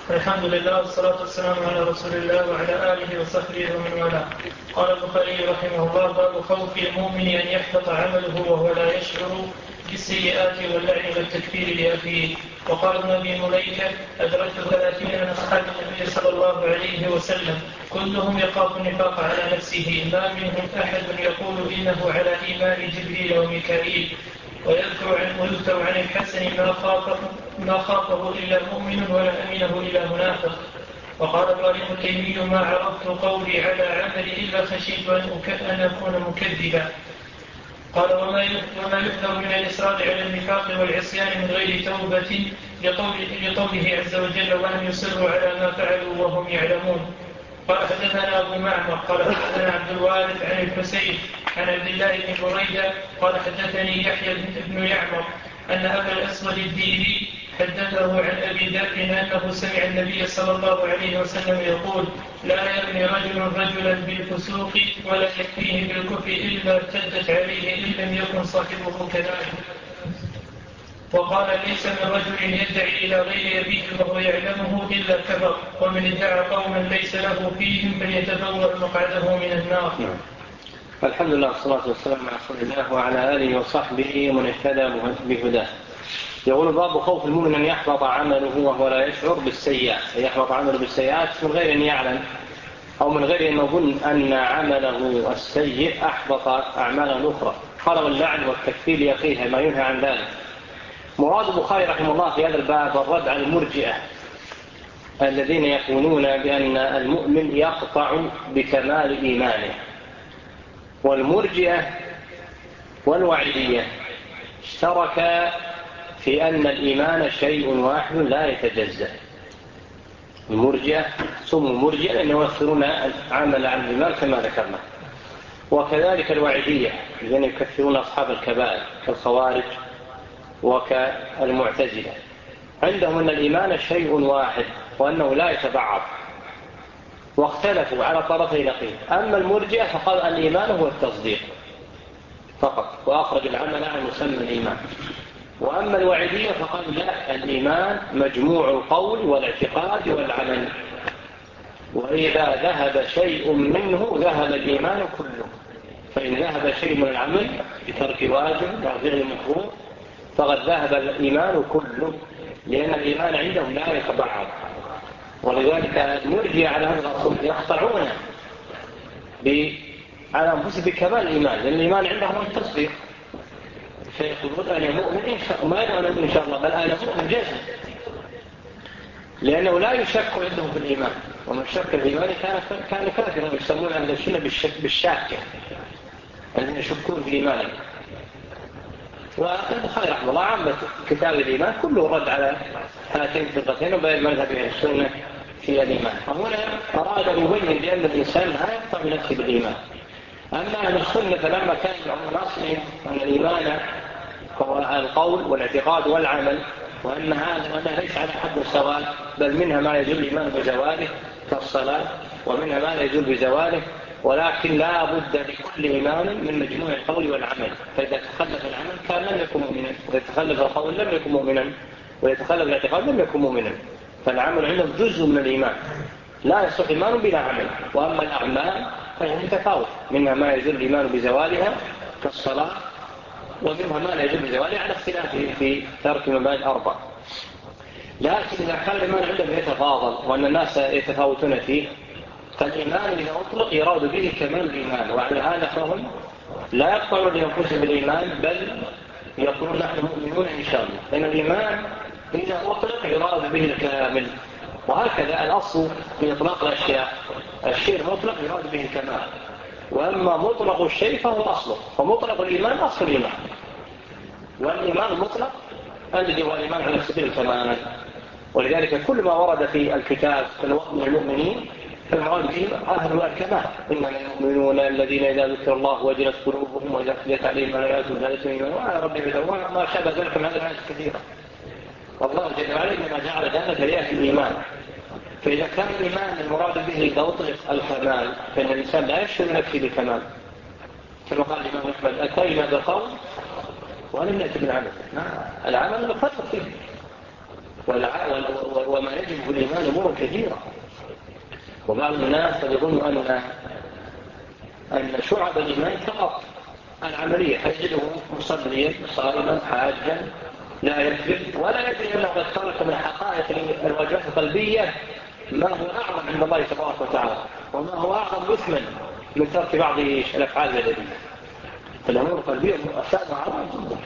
الحمد لله والصلاة والسلام على رسول الله وعلى آله وصحبه ومن والاه. قال البخاري رحمه الله: باب خوف المؤمن أن يحبط عمله وهو لا يشعر بالسيئات واللعن والتكفير لأخيه. وقال ابن أبي مليكة: أدركت 30 من أصحاب النبي صلى الله عليه وسلم كلهم يخاف النفاق على نفسه، ما منهم أحد يقول إنه على إيمان جبريل وميكائيل. ويذكر عن الحسن ما خافه إلا مؤمن ولا أمنه إلا منافق. وقال ابراهيم التيمي: ما عرفت قولي على عملي إلا خشيت أن أكون مكذبا. قال: وما يكثر من الإصرار على النفاق والعصيان من غير توبة لقوله عز وجل: وأن يصروا على ما فعلوا وهم يعلمون. قال: حدثنا أبو معمر قال: حدثنا عبد الوارث عن الحسين عن عبد الله بن بريدة قال: حدثني يحيى بن يعمر أن أبا الأسود الديلي حدثه عن أبي ذر أنه سمع النبي صلى الله عليه وسلم يقول: لا يرمي رجل رجلا بالفسوق ولا يكفيه بالكفر إلا ارتدت عليه إن لم يكن صاحبه كذلك. وقال: ليس من رجل يدعي إلى غير أبيه وهو يعلمه إلا كفر، ومن ادعى قوما ليس له فيهم فليتبوأ مقعده من النار. الحمد لله والصلاة والسلام على رسول الله وعلى آله وصحبه ومن اهتدى بهداه. يقول: باب خوف المؤمن أن يحبط عمله وهو لا يشعر بالسيئات، يحبط عمله بالسيئات من غير أن يعلم أو من غير أن يظن أن عمله السيء أحبط أعماله الأخرى. قال: واللعن والتكفير لأخيه ما ينهى عن ذلك. مراد البخاري رحمه الله في هذا الباب الرد على المرجئة الذين يقولون بأن المؤمن يقطع بكمال إيمانه. والمرجئة والوعيدية اشتركا في أن الإيمان شيء واحد لا يتجزأ. المرجئة سموا مرجئة لأنهم يفسرون عمل عن الإيمان كما ذكرنا، وكذلك الوعيدية الذين يكفرون أصحاب الكبائر كالخوارج وكالمعتزلة، عندهم أن الإيمان شيء واحد وأنه لا يتبعض، واختلفوا على طرفي نقيض. أما المرجئة فقال الإيمان هو التصديق فقط، وأخرج العمل عن مسمى الإيمان. وأما الوعيدية فقال لا، الإيمان مجموع القول والاعتقاد والعمل، وإذا ذهب شيء منه ذهب الإيمان كله. فإن ذهب شيء من العمل بترك واجب أو فعل مكروه فقد ذهب الإيمان كله، لأن الإيمان عندهم لا يتبعض. ولذلك المرجئة على هذا الأصول يقطعون على أنفسهم بكمال الإيمان، لأن الإيمان عندهم التصديق، فيقولون أنا مؤمن إن شاء الله، ما أنا إن شاء الله، بل أنا مؤمن جازم، لأنه لا يشك عندهم في الإيمان، ومن شك الإيمان كان كافرا. يسمون أهل السنة بالشاكة الذين يشكون في إيمانهم. والبخاري رحمه الله عامة كتاب الإيمان كله رد على هاتين الفرقتين وبين مذهب أهل السنة في الإيمان. وهنا أراد أن يبين بأن الإنسان لا يقطع نفسه بالإيمان. أما أهل السنة فلما كان من أصلهم أن الإيمان هو القول والاعتقاد والعمل، وأنها ليس على حد سواء، بل منها ما يزول الإيمان بزواله كالصلاة، ومنها ما لا يزول بزواله، ولكن لا بد لكل إيمان من مجموع القول والعمل. فإذا تخلف العمل كان لم يكن مؤمنا، وإذا تخلف القول لم يكن مؤمنا، وإذا تخلف الاعتقاد لم يكن مؤمنا. فالعمل عندهم جزء من الإيمان، لا يصح إيمان بلا عمل. وأما الأعمال فهي متفاوت، منها ما يزول الإيمان بزوالها كالصلاة، ومنها ما لا يزول بزوالها على اختلافه في ترك المبادئ الأربع. لكن إذا كان الإيمان عندهم يتفاضل وأن الناس يتفاوتون فيه، فالإيمان إذا أطلق يراد به كمال الإيمان. وعلى هذا فهم لا يقطعون لأنفسهم بالإيمان، بل يقولون نحن مؤمنون إن شاء الله، لأن الإيمان إذا أطلق يراد به الكامل. وهكذا الأصل في إطلاق الأشياء، الشيء المطلق يراد به الكمال، وأما مطلق الشيء فهو أصله. فمطلق الإيمان أصل الإيمان، والإيمان المطلق الذي هو الإيمان على سبيل الكمال. ولذلك كل ما ورد في الكتاب في الوقت من المؤمنين فالمراد بهم أهل الكمال. إنما المؤمنون الذين إذا ذكر الله وجلت قلوبهم وإذا تليت عليهم آياته زادتهم إيمانا وعلى ربهم يتوكلون، ما شابه ذلك من هذه الآيات كثيرة. والله جل وعلا إنما جعل ذلك ليأتي الإيمان. فإذا كان الإيمان المراد به إذا أطلق الكمال، فإن الإنسان لا يشعر نفسه بالكمال. كما قال الإمام أحمد: أتينا بالقول ولم نأتي بالعمل. العمل نفرق فيه، وما يجب في الإيمان أمور كثيرة. وبعض الناس قد يظن أن شعب الإيمان فقط العملية، تجده مصليا صائما حاجا لا يكذب ولا يدري أنه قد ترك من حقائق الواجبات القلبية ما هو أعظم عند الله تبارك وتعالى، وما هو أعظم إثما من ترك بعض الأفعال البدنية. فالأمور القلبية أشياء عظيمة جدا.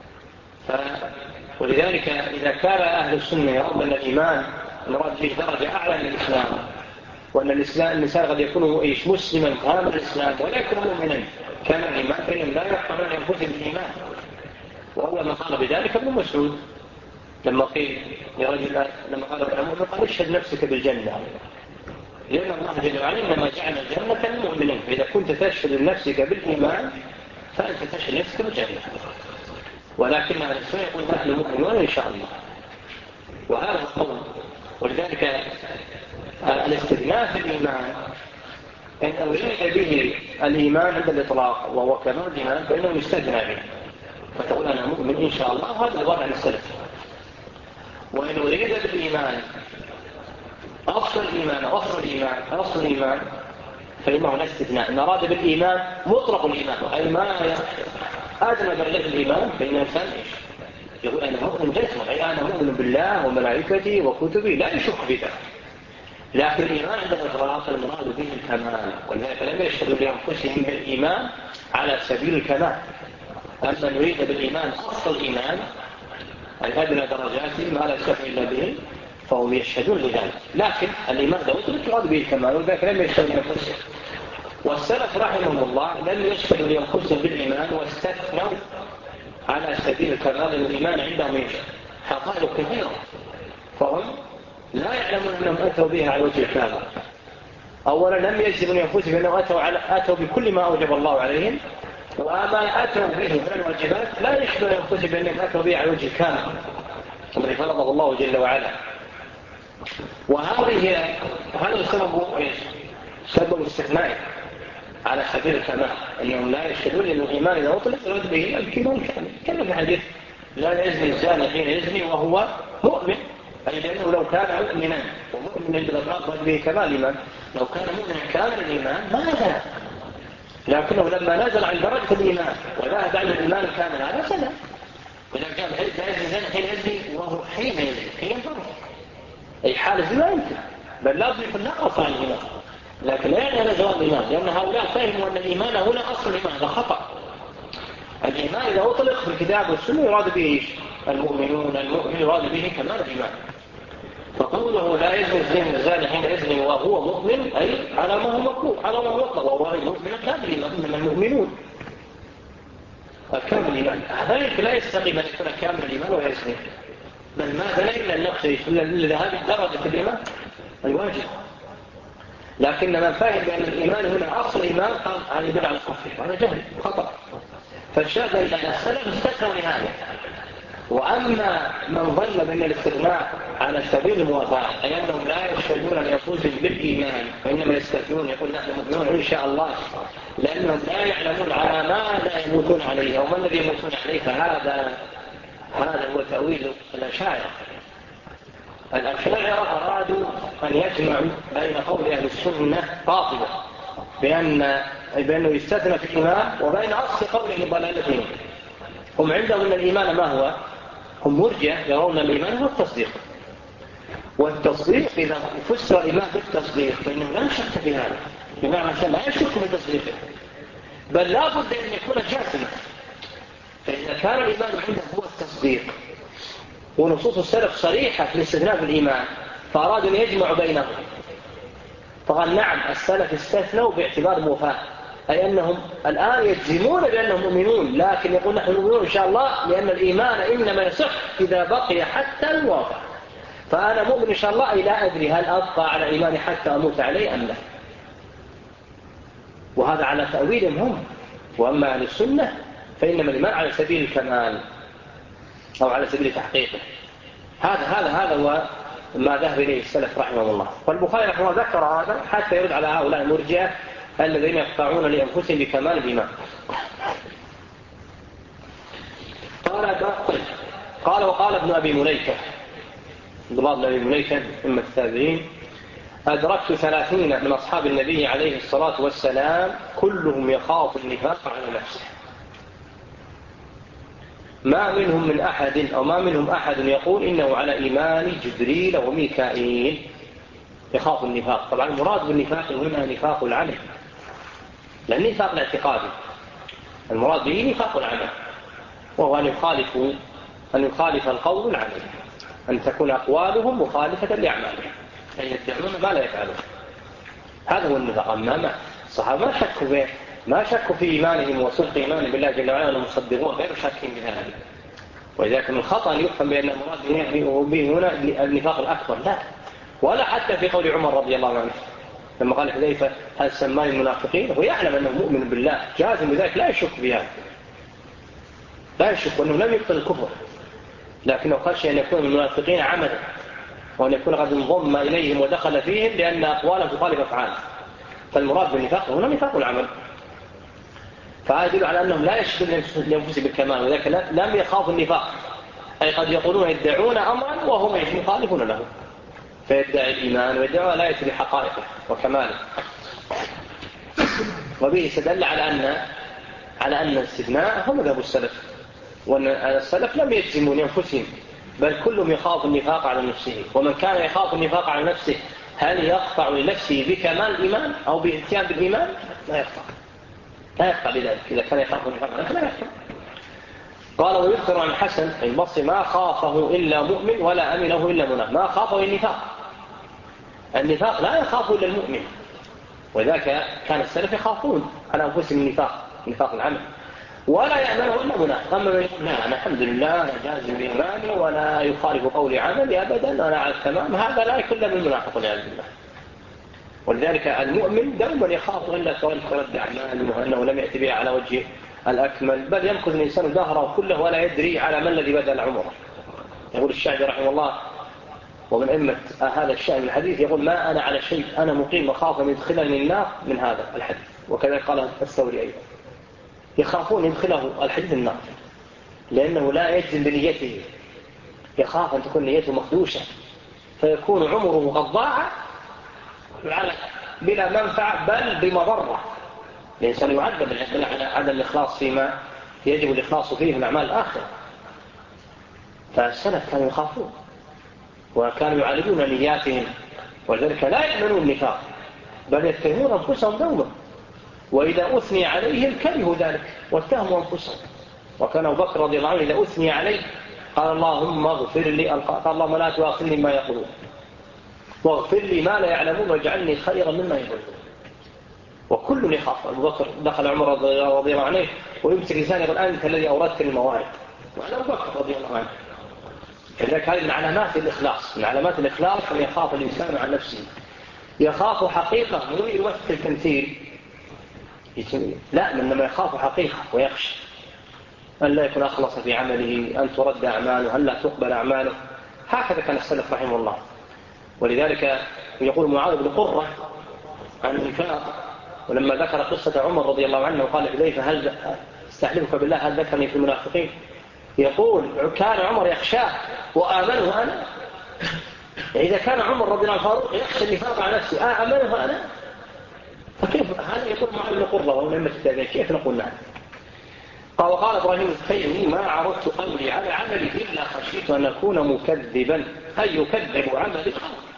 ولذلك إذا كان أهل السنة يرون أن الإيمان مراد به درجة أعلى من الإسلام، وأن الإنسان قد يكون مسلما كامل الإسلام ولا يكون مؤمنا كامل الإيمان، فإنهم لا يقتنون أنفسهم بالإيمان. وهو ما قال بذلك ابن مسعود لما قيل لرجل، لما قال ابن مسعود قال اشهد نفسك بالجنة، لأن الله جل وعلا إنما جعل الجنة للمؤمنين، فإذا كنت تشهد لنفسك بالإيمان فأنت تشهد نفسك بالجنة. ولكن أهل السنة يقول نحن مؤمنون إن شاء الله، وهذا القول. ولذلك الاستثناء في الإيمان إن أريد به الإيمان عند الإطلاق وهو كمال الإيمان فإنه يستثنى به، فتقول أنا مؤمن إن شاء الله، هذا الوضع عن السلف. وإن أريد بالإيمان أصل الإيمان فإنه لا استثناء. إن أراد بالإيمان مطلق الإيمان أي ما أدنى درجة الإيمان، فإن الإنسان يقول أنا مؤمن جسما، أي أنا مؤمن بالله وملائكته وكتبه لا يشك في ذلك. لكن الإيمان عند الإطلاق المراد به الكمال، ولذلك لم يشهدوا لأنفسهم بالإيمان على سبيل الكمال. أما نريد بالإيمان أصل الإيمان أي أدنى درجاته ما لا يستفي إلا به فهم يشهدون لذلك. لكن الإيمان ده أطلق يراد به الكمال، ولذلك لم يشهدوا لأنفسهم. والسلف رحمهم الله لم يشهدوا لأنفسهم بالإيمان واستثنوا على سبيل الكمال. الإيمان عندهم حقائق كثيرة، فهم لا يعلمون أنهم أتوا بها على وجه الكامل. أولا لم يجزموا لأنفسهم أنهم أتوا بكل ما أوجب الله عليهم، وما أتوا به من الواجبات لا يشهدون لأنفسهم بأنهم أتوا به على وجه الكامل الذي فرضه الله جل وعلا. هذا السبب سبب استثناء على سبيل الكمال، أنهم لا يشهدون أن الإيمان إذا أطلق يراد به الكمال كامل. كما في الحديث لا يزني الزاني حين يزني وهو مؤمن، أي لأنه لو كان مؤمنا ومؤمنا بالإطلاق يراد به كمال الإيمان، لو كان مؤمنا كامل الإيمان ما زنى، لكنه لما نزل عن درجة الإيمان وذهب عن الإيمان الكامل هذا زنى. وإذا كان لا يزني الزاني حين يزني وهو حين يزني حين يفرق، أي حال الزنا لا يمكن، بل لازم يكون نقص عن الإيمان، لكن لا يعني هذا زوال الإيمان، لأن هؤلاء فهموا أن الإيمان هنا أصل الإيمان. هذا خطأ. الإيمان إذا أطلق في الكتاب والسنة يراد به المؤمنون، المؤمن يراد به كمال الإيمان. فقوله لا يزني الزاني حين يزني وهو مؤمن أي على ما هو مطلوب، على ما هو مطلق، وهو المؤمن كامل الإيمان. إنما المؤمنون كامل الإيمان، ذلك لا يستقيم أن يكون كامل الإيمان ويزني، بل ما زنى إلا النقص إلا هذه درجة الإيمان الواجب. لكن من فهم بأن الإيمان هنا أصل الإيمان قال هذا يدل على الكفر، هذا جهل خطأ. فالشاهد أن السلف استثنوا لهذا. وأما من ظن بأن الاستثناء على سبيل الموافقة أي أنهم لا يشهدون لأنفسهم بالإيمان وإنما يستثنون، يقول نحن مؤمنون إن شاء الله، لأنهم لا يعلمون على ما لا يموتون عليه أو ما الذي يموتون عليه، فهذا هو تأويل الأشاعرة. الأشاعرة أرادوا أن يجمعوا بين قول أهل السنة قاطبة بأنه يستثنى في الإيمان وبين أصل قوله ضلالتهم. هم عندهم أن الإيمان ما هو؟ هم مرجئة يرون الإيمان هو التصديق، والتصديق إذا فسر الإيمان بالتصديق فإنه لا شك في هذا، بمعنى لا يشك من تصديقه، بل لا بد أن يكون جازما. فإذا كان الإيمان عنده هو التصديق ونصوص السلف صريحة في الاستثناء في الإيمان، فأرادوا أن يجمعوا بينهم، فقال نعم السلف استثنوا باعتبار موافاة، أي أنهم الآن يجزمون بأنهم مؤمنون، لكن يقول نحن مؤمنون إن شاء الله، لأن الإيمان إنما يصح إذا بقي حتى الموافاة. فأنا مؤمن إن شاء الله أي لا أدري هل أبقى على إيماني حتى أموت عليه أم لا. وهذا على تأويلهم هم. وأما عن السنة فإنما الإيمان على سبيل الكمال أو على سبيل تحقيقه. هذا هو ما ذهب إليه السلف رحمه الله. والبخاري رحمه الله ذكر هذا حتى يرد على هؤلاء المرجئة الذين يقطعون لأنفسهم بكمال الإيمان. قال وقال ابن أبي مليكة ضلال بن مليكة أمة التابعين: أدركت 30 من أصحاب النبي عليه الصلاة والسلام كلهم يخاف النفاق على نفسه، ما منهم من أحد أو ما منهم أحد يقول إنه على إيمان جبريل وميكائيل. يخاف النفاق. طبعا المراد بالنفاق هنا نفاق العمل، لا النفاق الاعتقادي، المراد به نفاق العمل، وهو أن يخالف القول العمل، أن تكون أقوالهم مخالفة لأعمالهم، أن يدعون ما لا يفعلون. هذا هو النفاق. أما الصحابة ما شكوا في إيمانهم وصدق إيمانهم بالله جل وعلا ومصدقون غير شاكين بذلك. وإذا كان الخطأ يفهم بأن المراد به هنا النفاق الأكبر، لا، ولا حتى في قول عمر رضي الله عنه لما قال حذيفة: هل سماني المنافقين؟ هو يعلم أنه مؤمن بالله جازم بذلك، لا يشك بها، لا يشك أنه لم يبطل الكفر، لكنه خشي أن يكون المنافقين عمدا، وأن يكون قد انضم إليهم ودخل فيهم لأن أقوالهم تخالف أفعالهم. فالمراد بالنفاق هنا نفاق العمل. فهذا يدل على أنهم لا يشهدون لأنفسهم بالكمال، وذلك لم يخافوا النفاق، أي قد يقولون يدعون أمرا وهم يخالفون له، فيدعي الإيمان ويدعي لا يتبع حقائقه وكماله. وبه استدل على أن الاستثناء هو مذهب السلف، وأن السلف لم يجزموا لأنفسهم، بل كلهم يخاف النفاق على نفسه. ومن كان يخاف النفاق على نفسه هل يقطع لنفسه بكمال الإيمان أو بإتيان بالإيمان؟ لا يقطع بذلك. إذا كان يخاف النفاق على نفسه لا يقطع. قال: ويذكر عن الحسن البصري: ما خافه إلا مؤمن ولا أمنه إلا منافق. ما خافه النفاق لا يخاف إلا المؤمن، وذاك كان السلف يخافون على أنفسهم نفاق العمل، ولا يأمنه إلا منافق. أما من يقول: لا، أنا الحمد لله أنا جازم بإيماني ولا يخالف قولي عملي أبدا، أنا على التمام، هذا لا يكون من منافق والعياذ بالله. ولذلك المؤمن دوما يخاف إلا ترد أعماله وأنه لم يأتي بها على وجه الأكمل، بل يمكث الإنسان دهره كله ولا يدري على من الذي بدل عمره. يقول الشاعر رحمه الله ومن أئمة هذا الشأن الحديث، يقول: ما أنا على شيء أنا مقيم وخاف أن يدخلني النار من هذا الحديث. وكذلك قال الثوري أيضا: يخافون يدخله الحديث النار، لأنه لا يجزم بنيته، يخاف أن تكون نيته مخدوشة فيكون عمره قد ضاع بلا منفعة بل بمضرة. الإنسان يعذب على عدم الإخلاص فيما يجب الإخلاص فيه من أعمال الآخرة. فالسلف كانوا يخافون وكانوا يعالجون نياتهم، ولذلك لا يأمنون النفاق بل يتهمون أنفسهم دوما، وإذا أثني عليهم كرهوا ذلك واتهموا أنفسهم. وكان أبو بكر رضي الله عنه إذا أثني عليه قال: اللهم اغفر لي، قال: اللهم لا تؤاخذني ما يقولون واغفر لي ما لا يعلمون واجعلني خيرا مما يقولون. وكل يخاف. أبو بكر دخل عمر رضي الله عنه ويمسك لسانه يقول: أنت الذي أوردت الموارد. وأنا أبو بكر رضي الله عنه. كذلك هذه من علامات الإخلاص، من علامات الإخلاص أن يخاف الإنسان عن نفسه، يخاف حقيقة مو يمثل تمثيل، لا، إنما يخاف حقيقة ويخشى أن لا يكون أخلص في عمله، أن ترد أعماله، أن لا تقبل أعماله. هكذا كان السلف رحمه الله. ولذلك يقول معاذ بن قرة عن الإنفاق، ولما ذكر قصة عمر رضي الله عنه وقال حذيفة: هل استحلفك بالله هل ذكرني في المنافقين؟ يقول: كان عمر يخشاه وآمنه أنا. إذا كان عمر رضي الله عنه فاروق يخشى النفاق على نفسه، آمنه أنا، فكيف هذا؟ يقول معاذ بن قرة وهو من أئمة التابعين، كيف نقول نعم؟ وقال إبراهيم التيمي: ما عرضت قولي على عملي إلا خشيت أن أكون مكذبا، أي يكذب عملي،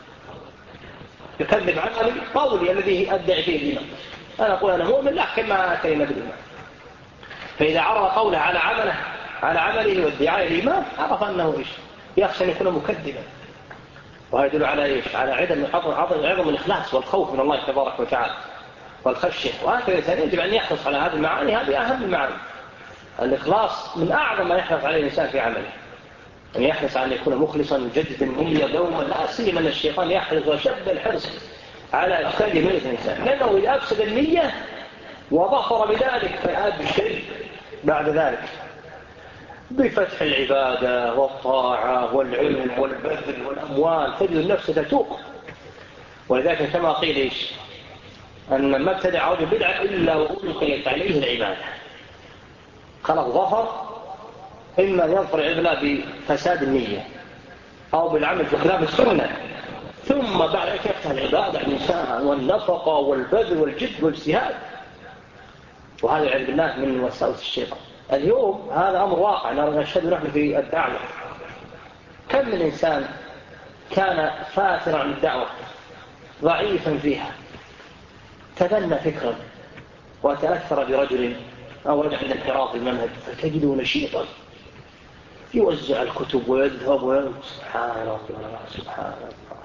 يكذب عملي قولي الذي أدعي فيه الإيمان. أنا أقول أنا مؤمن لكن ما أتينا بالإيمان. فإذا عرض قوله على عمله وادعاء الإيمان عرف أنه إيش؟ يخشى أن يكون مكذبا. وهذا يدل على إيش؟ على عدم الإخلاص والخوف من الله تبارك وتعالى والخشية. وهذا الإنسان يجب أن يحرص على هذه المعاني، هذه أهم المعاني. الإخلاص من أعظم ما يحرص عليه الإنسان في عمله، أن يحرص على أن يكون مخلصا مجددا النية دوما، لا سيما أن الشيطان يحرص وشد الحرص على إفساد نية الإنسان، لأنه إذا أفسد النية وظفر بذلك فأبشر بعد ذلك بفتح العبادة والطاعة والعلم والبذل والأموال، تجد النفس تتوق. ولذلك كما قيل إيش؟ أن ما ابتدع رجل بدعة إلا وألقيت عليه العبادة، خلق ظفر، إما ينفر العبادة بفساد النية أو بالعمل في خلاف السنة، ثم بعد ذلك يفتح العبادة الإنسان والنفقة والبذل والجد والاجتهاد، وهذا والعياذ بالله من وساوس الشيطان. اليوم هذا أمر واقع نشهد نحن في الدعوة. كم من إنسان كان فاترا عن الدعوة ضعيفا فيها، تبنى فكرا وتأثر برجل أو رجع عند انحراف المنهج، فتجده نشيطا يوزع الكتب ويذهب سبحان الله سبحان الله،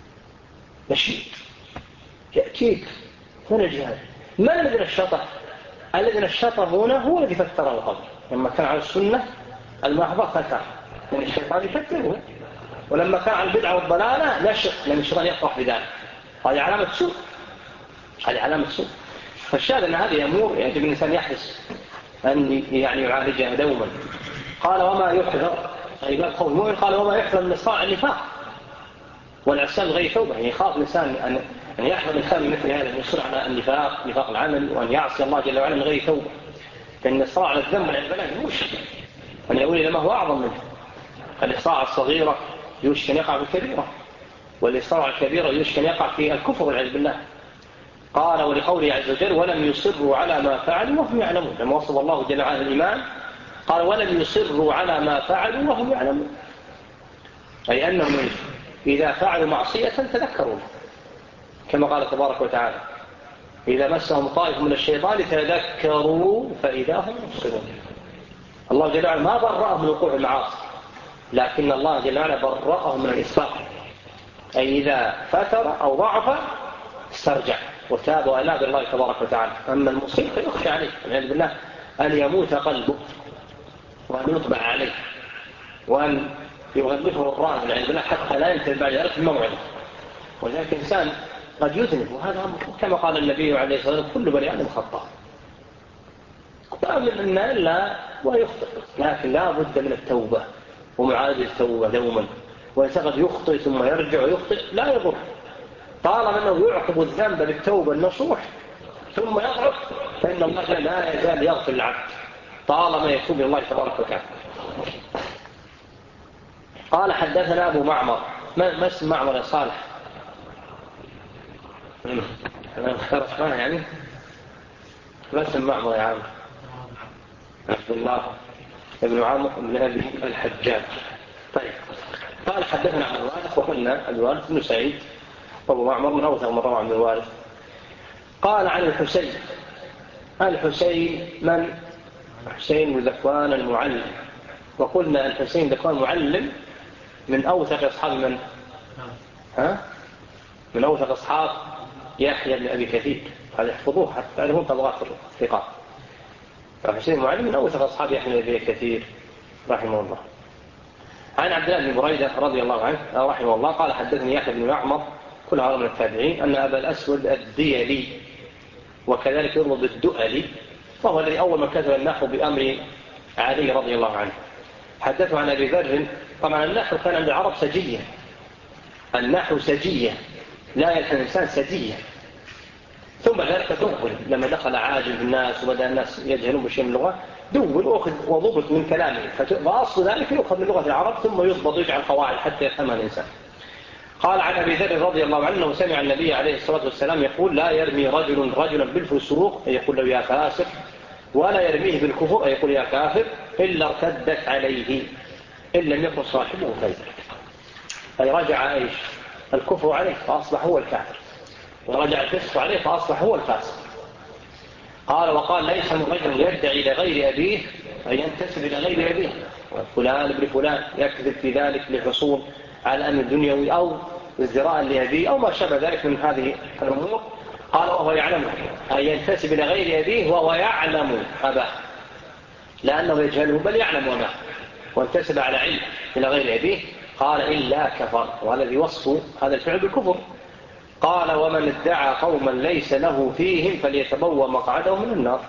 نشيط يأتيك هنا الجهاد. من الذي نشطه؟ الذي نشطه هنا هو الذي فتره قبل. لما كان على السنة المحضة فتر، لأن الشيطان يفتره، ولما كان على البدعة والضلالة نشط، لأن الشيطان يفرح بذلك. هذه علامة سوء، هذه علامة سوء. فالشاهد أن هذه أمور يجب الإنسان يحرص أن يعالجها دوما. قال وما يحذر، أي باب خوف المؤمن، قال وما يحذر من إصراع النفاق والعصيان غير توبة. يعني يخاف الإنسان أن يحذر الإنسان من مثل هذا، أن يصر على النفاق، نفاق العمل، وأن يعصي الله جل وعلا من غير توبة. لأن الإصراع على الذنب والعبادة مشكل، أن يقول لما هو أعظم منه. الإصراع الصغيرة يوشك أن يقع في الكبيرة، والإصراع الكبيرة يوشك أن يقع في الكفر والعياذ بالله. قال ولقوله عز وجل ولم يصروا على ما فعلوا وهم يعلمون. لما وصف الله جل وعلا الإيمان قال ولم يصروا على ما فعلوا وهم يعلمون، أي أنهم إذا فعلوا معصية تذكروا، كما قال تبارك وتعالى إذا مسهم طائف من الشيطان تذكروا فإذا هم مبصرون. الله جل وعلا ما برأهم من وقوع المعاصي، لكن الله جل وعلا برأهم من الإسراف، أي إذا فتر أو ضعف استرجع وتاب وأناب الله تبارك وتعالى. أما المصيب فيخشى عليه والعياذ بالله أن يموت قلبه، وأن يطبع عليه، وأن يغلفه الران والعياذ بالله حتى لا ينتهي بعد ذلك الموعظة. ولذلك الإنسان قد يذنب، وهذا أمر كما قال النبي عليه الصلاة والسلام كل بني آدم خطاء، من إلا ويخطئ، لكن لا بد من التوبة ومعالجة التوبة دوما. وإنسان قد يخطئ ثم يرجع ويخطئ لا يضر، طالما أنه يعقب الذنب بالتوبة النصوح ثم يضعف، فإن الله لا يزال يغفر العبد طالما يتوب إلى الله تبارك وتعالى. قال حدثنا أبو معمر. ما اسم معمر يا صالح؟ أنا اخترت معه يعني ما اسم معمر يا عم؟ عبد الله ابن عمرو بن أبي الحجاج. طيب قال حدثنا عن الوارث، وقلنا الوارث بن سعيد، وابو معمر من أوثق من روى عن الوارث. قال عن الحسين. الحسين من؟ حسين بن ذكوان المعلم، وقلنا الحسين ذكوان المعلم من أوثق أصحاب من؟ من أوثق أصحاب يحيى بن أبي كثير، هذا يحفظوه حتى هم طبقات الثقات. الحسين المعلم من أوثق أصحاب يحيى بن أبي كثير رحمه الله. عن عبد الله بن بريدة رضي الله عنه رحمه الله قال حدثني يحيى بن معمر كل هؤلاء من التابعين أن أبا الأسود الديلي وكذلك يرمض الدؤلي، وهو الذي أول من كتب النحو بأمر علي رضي الله عنه، حدثه عن أبي ذر. طبعا النحو كان عند العرب سجية، النحو سجية، لا يلحن الإنسان سجية. ثم ذلك دول لما دخل عاجل الناس وبدأ الناس يجهلون بشيء من اللغة، دول وضبط من كلامه، فأصل ذلك يؤخذ من لغة العرب ثم يضبط ويجعل قواعد حتى يفهمها الإنسان. قال عن أبي ذر رضي الله عنه سمع النبي عليه الصلاة والسلام يقول لا يرمي رجل رجلا بالفسوق، أي يقول له يا فاسق، ولا يرميه بالكفر، أي يقول يا كافر، إلا ارتدت عليه إن لم يكن صاحبه فاسق، أي رجع إيش الكفر عليه فأصبح هو الكافر، ورجع الفسق عليه فأصبح هو الفاسق. قال وقال ليس من رجل يدعي لغير أبيه أي ينتسب إلى غير أبيه، فلان ابن فلان يكذب في ذلك للحصول على أمر دنيوي أو ازدراء لأبيه أو ما شابه ذلك من هذه الأمور. قال وهو يعلم، أي ينتسب إلى غير أبيه وهو يعلم أباه، لأنه يجهله بل يعلم أباه، وانتسب على علم إلى غير أبيه. قال إلا كفر، وهذا وصف هذا الفعل بالكفر. قال ومن ادعى قوما ليس له فيهم فليتبوأ مقعده من النار.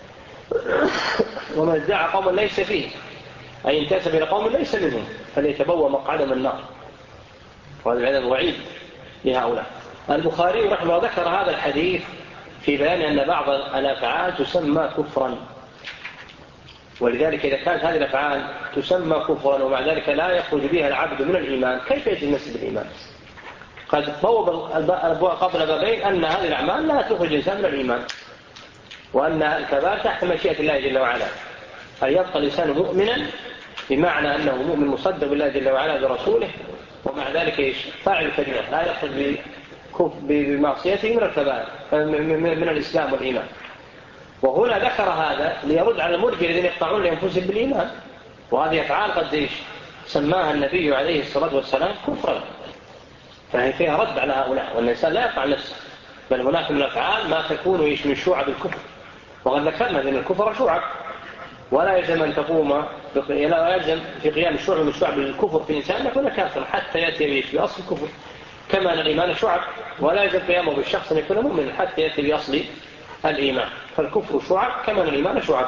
ومن ادعى قوما ليس فيه أي ينتسب إلى قوم ليس منهم فليتبوأ مقعده من النار، وهذا العدد وعيد لهؤلاء. البخاري رحمه الله ذكر هذا الحديث في بيان أن بعض الأفعال تسمى كفرا، ولذلك إذا كانت هذه الأفعال تسمى كفرا ومع ذلك لا يخرج بها العبد من الإيمان، كيف يتمسك بالإيمان؟ قد بوب قبل بابين أن هذه الأعمال لا تخرج الإنسان من الإيمان، وأن الكبائر تحت مشيئة الله جل وعلا، أن يبقى الإنسان مؤمنا بمعنى أنه مؤمن مصدق بالله جل وعلا برسوله، ومع ذلك فاعل كبيرة لا يخرج بمعصيته من الكبائر من الإسلام والإيمان. وهنا ذكر هذا ليرد على المرجئة الذين يقطعون لأنفسهم بالإيمان، وهذه أفعال قد سماها النبي عليه الصلاة والسلام كفرا، فهي فيها رد على هؤلاء، وأن الإنسان لا يقطع نفسه، بل هناك من الأفعال ما تكون من شعب الكفر، وقد ذكرنا أن الكفر شعب، ولا يلزم أن تقوم لا يلزم في قيام الشعب من شعب الكفر في إنسان يكون كافرا حتى يأتي بأصل الكفر، كما أن الإيمان شعب، ولا يلزم قيامه بالشخص أن يكون مؤمن حتى يأتي بأصل الإيمان، فالكفر شعب كما أن الإيمان شعب.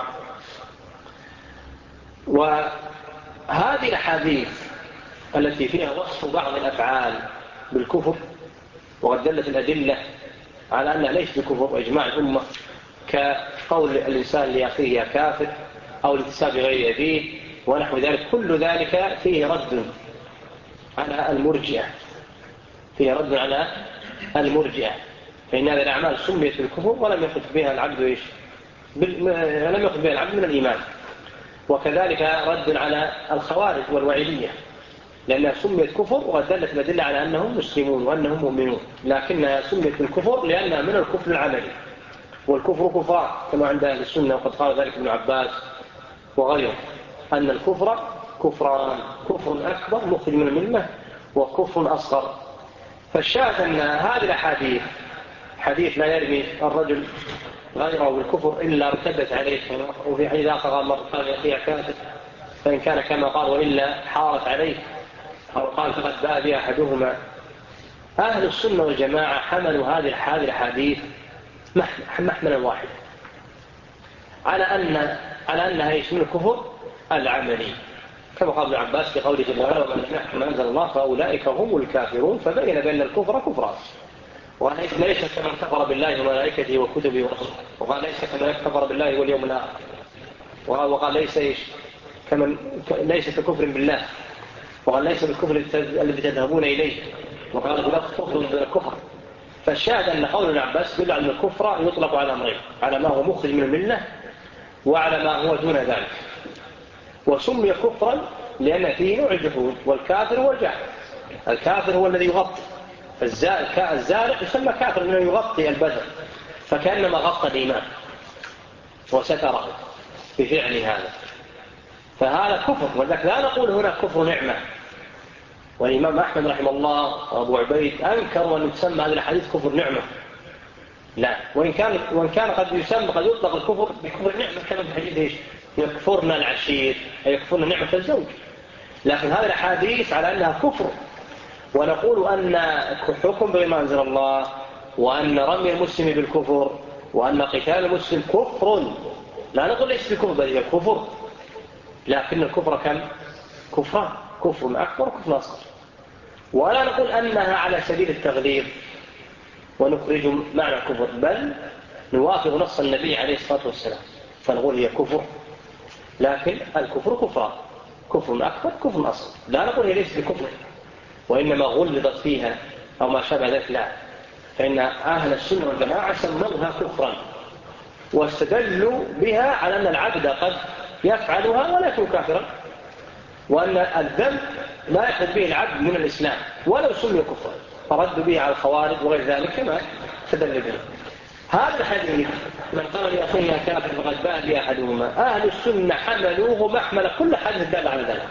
وهذه الأحاديث التي فيها وصف بعض الأفعال بالكفر، وقد دلت الأدلة على أنها ليس بكفر وإجماع الأمة، كقول الإنسان لأخيه يا كافر، أو الاتساب غير يديه ونحو ذلك، كل ذلك فيه رد على المرجئة، فيه رد على المرجئة، فإن هذه الأعمال سميت بالكفر ولم يخرج بها العبد لم يخرج بها العبد من الإيمان. وكذلك رد على الخوارج والوعيدية، لأنها سميت كفر وقد دلت الأدلة على أنهم مسلمون وأنهم مؤمنون، لكنها سميت بالكفر لأنها من الكفر العملي، والكفر كفار كما عند أهل السنة، وقد قال ذلك ابن عباس وغيره، أن الكفر كفران، كفر أكبر مخرج من الملة وكفر أصغر. فالشاهد أن هذه الأحاديث حديث لا يرمي الرجل غيره بالكفر إلا ارتدت عليه، وفي حديث آخر قال مرة قال يا أخي كافر، فإن كان كما قال وإلا حارت عليه، أو قال فقد باء بها أحدهما. أهل السنة والجماعة حملوا هذه الحديث محملا واحد على أنها يشمل الكفر العملي، كما قال ابن عباس في قوله جل وعلا ومن لم يحكم ما أنزل الله فأولئك هم الكافرون، فبين بأن الكفر كفران، وليس كمن كفر بالله وملائكته وكتبه ورسله، وقال ليس كمن كفر بالله واليوم الآخر، وقال ليس ككفر بالله، وقال ليس بالكفر الذي تذهبون إليه، وقال بلغ كفر من الكفر. فالشاهد أن قول ابن عباس يدل على الكفر يطلق على أمرين، على ما هو مخرج من الملة وعلى ما هو دون ذلك. وسمي كفرا لأن فيه نوع الجحود، والكافر هو الجاحد. الكافر هو الذي يغطي، الزارع يسمى كافر لأنه يغطي البدن، فكأنما غطى الإيمان وستره بفعل هذا، فهذا كفر. وذلك لا نقول هنا كفر نعمة، والإمام أحمد رحمه الله وأبو عبيد أنكروا أن تسمى هذه الحديث كفر نعمة، لا، وإن كان قد يطلق الكفر بكفر نعمة، كما في حديث يكفرنا العشير، أي يكفرنا نعمة الزوج، لكن هذه الحديث على أنها كفر، ونقول أن حكم بما أنزل الله، وأن رمي المسلم بالكفر، وأن قتال المسلم كفر، لا نقول ليس بكفر بل هي كفر، لكن الكفر كم؟ كفران، كفر أكبر وكفر أصغر. ولا نقول أنها على سبيل التغليظ ونخرج معنى الكفر، بل نوافق نص النبي عليه الصلاة والسلام فنقول هي كفر، لكن الكفر كفران، كفر أكبر كفر أصغر، لا نقول هي ليس بكفر وإنما غلظت فيها أو ما شابه ذلك، لا، فإن أهل السنة والجماعة سموها كفرا، واستدلوا بها على أن العبد قد يفعلها ولا يكون كافرا، وأن الذنب لا يخرج به العبد من الإسلام ولو سمي كفرا، فردوا به على الخوارج وغير ذلك كما استدل به. هذا الحديث من قال لأخيه كافر فقد باء به أحدهما، أهل السنة حملوه محمل كل حديث دل على ذلك.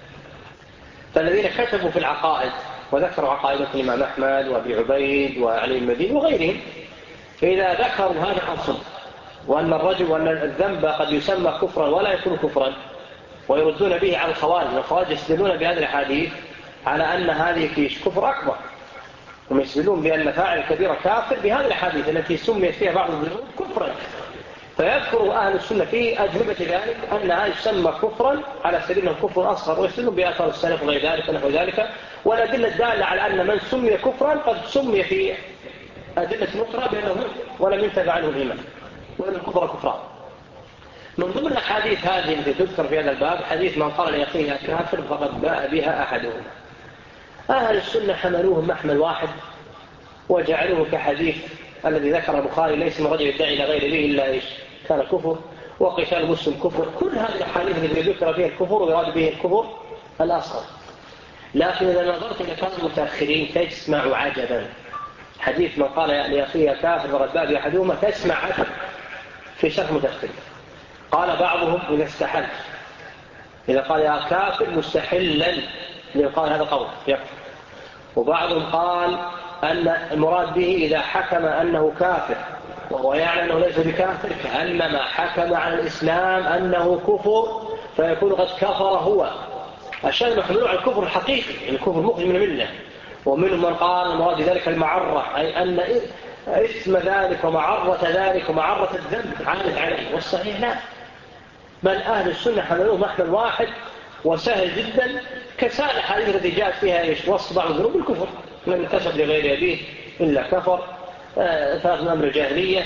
فالذين كتبوا في العقائد وذكروا عقائد الإمام أحمد وأبي عبيد وعلي المدين وغيرهم، فإذا ذكروا هذا الأصل وأن الرجل وأن الذنب قد يسمى كفرا ولا يكون كفرا، ويردون به على الخوارج، والخوارج يستدلون بهذه الحديث على أن هذه كفر أكبر، هم يستدلون بأن فاعل كبيرة كافر بهذه الحديث التي سميت فيها بعض الذنوب كفرا. فيذكر أهل السنة في أجوبة ذلك أنها يسمى كفرا على سبيل الكفر الأصغر، ويستدلون بآثار السلف وغير ذلك ونحو ذلك، والأدلة الدالة على أن من سمي كفرا قد سمي في أدلة أخرى بأنه ولم ينتفع عنه الإيمان، وأن الكفر كفران. من ضمن الأحاديث هذه التي تذكر في هذا الباب حديث من قال لأخيه كافر فقد باء بها أحدهم. أهل السنة حملوه محمل واحد وجعلوه كحديث الذي ذكر البخاري ليس من رجل يدعي إلى غير به إلا إيش كان كفر، وقتال المسلم كفر. كل هذه الأحاديث التي ذكر فيها الكفر ويراد به الكفر الأصغر. لكن إذا نظرت إلى كلام المتأخرين تسمع عجبا. حديث من قال لأخيه كافر فقد باء بها أحدهما تسمع عجبا في شرح متأخر. قال بعضهم إذا استحل، إذا قال يا كافر مستحلا قال هذا قول يكفر. وبعضهم قال أن المراد به إذا حكم أنه كافر وهو يعلم أنه ليس بكافر كأنما حكم على الإسلام أنه كفر فيكون قد كفر هو. الشيء محمول على الكفر الحقيقي، يعني الكفر مخرج من الملة. ومنهم من قال المراد ذلك المعرة، أي أن إثم ذلك ومعرة ذلك ومعرة الذنب عانت عليه. والصحيح لا، بل أهل السنة حملوه محمل واحد وسهل جدا كسائر الحديث التي جاءت فيها وصف بعض الذنوب بالكفر. من انتسب لغير أبيه إلا كفر، ثلاث من أمر الجاهلية،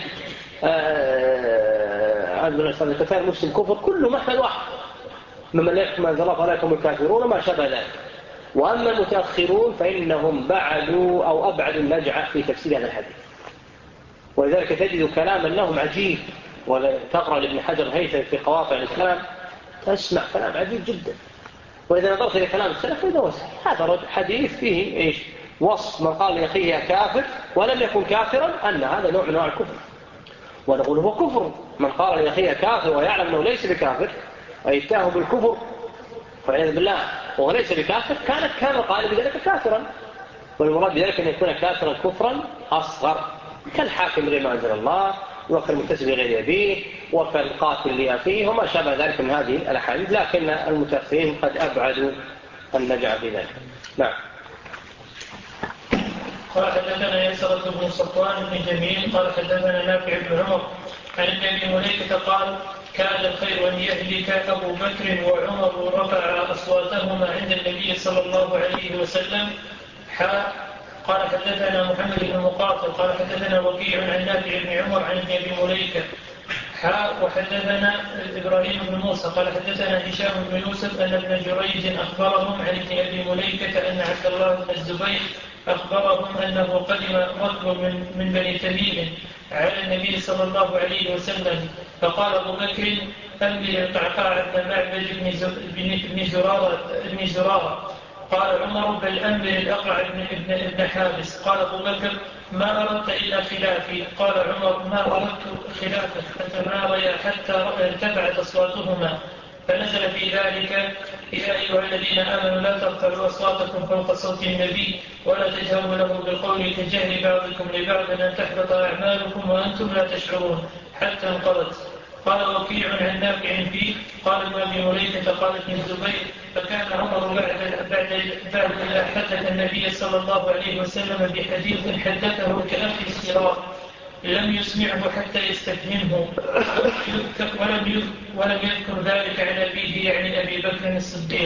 عبد الإسلام القتال المسلم كفر، كله محمل واحد. ممن يحكم أنزل الله فلا يكون الكافرون وما شابه ذلك. وأما المتأخرون فإنهم بعدوا أو أبعدوا النجعة في تفسير هذا الحديث. ولذلك تجد كلاما لهم عجيب، وتقرأ لابن حجر الهيثمي في قواطع الإسلام تسمع كلام عجيب جدا. وإذا نظرت إلى كلام السلف هذا حديث فيه إيش وصف من قال لأخيه كافر ولم يكن كافرا أن هذا نوع من أنواع الكفر، ونقول هو كفر. من قال لأخيه كافر ويعلم أنه ليس بكافر أي اتهم بالكفر والعياذ بالله وهو ليس بكافر كان قال بذلك كافرا. والمراد بذلك أن يكون كافرا كفرا أصغر كالحاكم غير ما أنزل الله وكالمنتسب لغير أبيه وكالقاتل لأخيه وما شابه ذلك من هذه الأحاديث. لكن المتأخرين قد أبعدوا النجعة في ذلك. نعم. قال حدثنا يسرة بن صفوان بن جميل قال حدثنا نافع بن عمر عن ابي مليكة قال كان الخير أن يهلك أبو بكر وعمر رفع أصواتهما عند النبي صلى الله عليه وسلم. قال حدثنا محمد بن مقاتل قال حدثنا وكيع عن نافع بن عمر عن ابي مليكة وحدثنا إبراهيم بن موسى قال حدثنا هشام بن يوسف أن ابن جريج أخبرهم عن ابي مليكة أن عبد الله بن الزبير أخبرهم أنه قدم ركب من بني تميم على النبي صلى الله عليه وسلم فقال أبو بكر أمر القعقاع بن معبد بن زرارة قال عمر بل أمر الأقرع ابن حابس قال أبو بكر ما أردت إلا خلافي قال عمر ما أردت خلافك فتماريا حتى ارتفعت أصواتهما فنزل في ذلك يا أيها الذين آمنوا لا ترفعوا أصواتكم فوق صوت النبي ولا تجهروا له بالقول كجهر بعضكم لبعض أن تحبط أعمالكم وأنتم لا تشعرون حتى انقضت. قال وكيع عن نافع فيه قال ابن أبي مليكة قال ابن الزبير فكان عمر بعد إذا حدث النبي صلى الله عليه وسلم بحديث حدثه كأخي السراء لم يسمعه حتى يستفهمه ولم يذكر ذلك عن أبيه يعني أبي بكر الصديق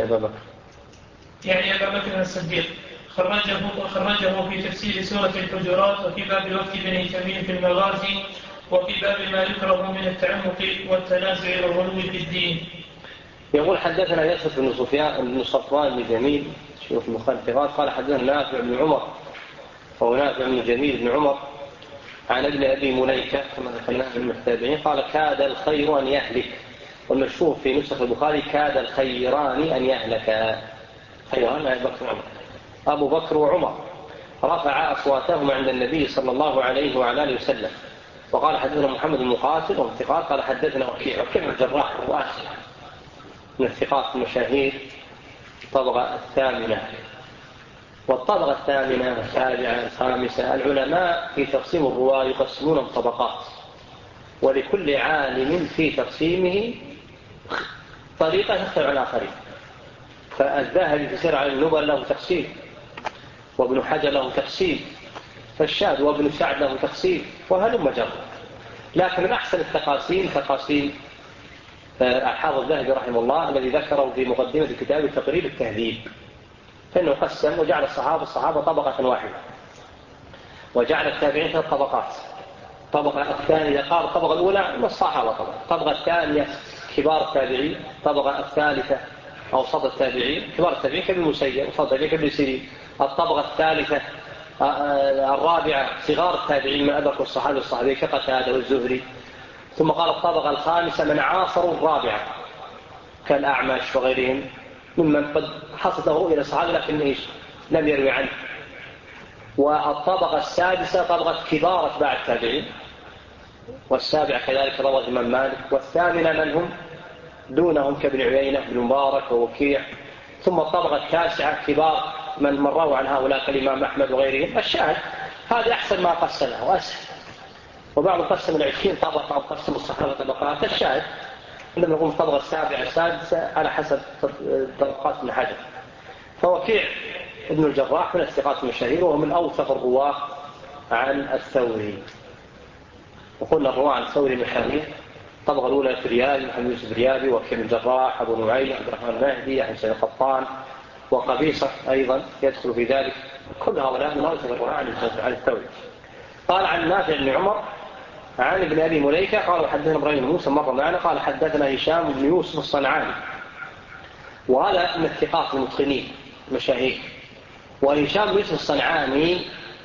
يعني أبا بكر الصديق خرجه في تفسير سورة الحجرات وفي باب وقت بني تميم في المغازي وفي باب ما يكره من التعمق والتنازع والغلو في الدين. يقول حدثنا ياسر بن صفوان بن جميل شيوخ المخالفات قال حدثنا نافع بن عمر وهو نافع بن جميل بن عمر عن ابن أبي مليكة كما ذكرناه من التابعين قال كاد الخير أن يهلك. والمشهور في نسخ البخاري كاد الخيران أن يهلك. خيران أبو بكر وعمر رفع أصواتهما عند النبي صلى الله عليه وعلى آله وسلم. وقال حدثنا محمد بن مقاتل والثقات قال حدثنا وكيع بن الجراح واسع من الثقات المشاهير الطبقة الثامنة والطبقة الثامنة السابعة الخامسة. العلماء في تقسيم الرواة يقسمون الطبقات ولكل عالم في تقسيمه طريقة تختلف عن الآخرين. فالذهبي في سير علم النبل له تقسيم وابن حجر له تقسيم فالشاذ وابن سعد له تقسيم وهلم مجرد. لكن من أحسن التقاسيم تقاسيم الحافظ الذهبي رحمه الله الذي ذكره في مقدمة كتاب تقريب التهذيب فإنه قسم وجعل الصحابة طبقة واحدة وجعل التابعين 3 طبقات الطبقة الثانية إذا قال الطبقة الأولى من الصحابة طبعا، الطبقة الثانية كبار التابعين، الطبقة الثالثة أوسط التابعين، كبار التابعين كابن المسيب، أوسط التابعين كابن سيرين، الطبقة الثالثة الرابعة صغار التابعين من أدركوا الصحابة والصحابي كقتادة والزهري. ثم قال الطبقة الخامسة من عاصروا الرابعة كالأعمش وغيرهم ممن قد حصلت له رؤية للصحابة لكن لم يروي عنه. والطبقة السادسة طبقة كبار أتباع التابعين، والسابعة كذلك طبقة الإمام مالك، والثامنة من هم دونهم كابن عيينة بن مبارك ووكيع. ثم الطبقة التاسعة كبار من رووا عن هؤلاء كالإمام أحمد وغيرهم. الشاهد هذا أحسن ما قسمه وأسهل، وبعض قسم 20 طبقة أو قسم الصحابة طبقات. الشاهد عندما نقوم الطبقة السابعة السادسة على حسب طبقات ابن حجر. فوكيع ابن الجراح من الثقات المشاهير وهو من أوثق الرواة عن الثوري. وقلنا الرواة عن الثوري مشاهير. الطبقة الأولى الفريابي محمد يوسف الفريابي، وكيع الجراح، أبو نعيم، عبد الرحمن المهدي، حسين القطان، وقبيصة أيضا يدخل في ذلك. كل هؤلاء من أوثق الرواة عن الثوري. قال عن نافع بن عمر عن ابن أبي مليكة قال حدثنا إبراهيم بن موسى مر معنا قال حدثنا هشام بن يوسف الصنعاني، وهذا من الثقات المتقنين المشاهير. وهشام بن يوسف الصنعاني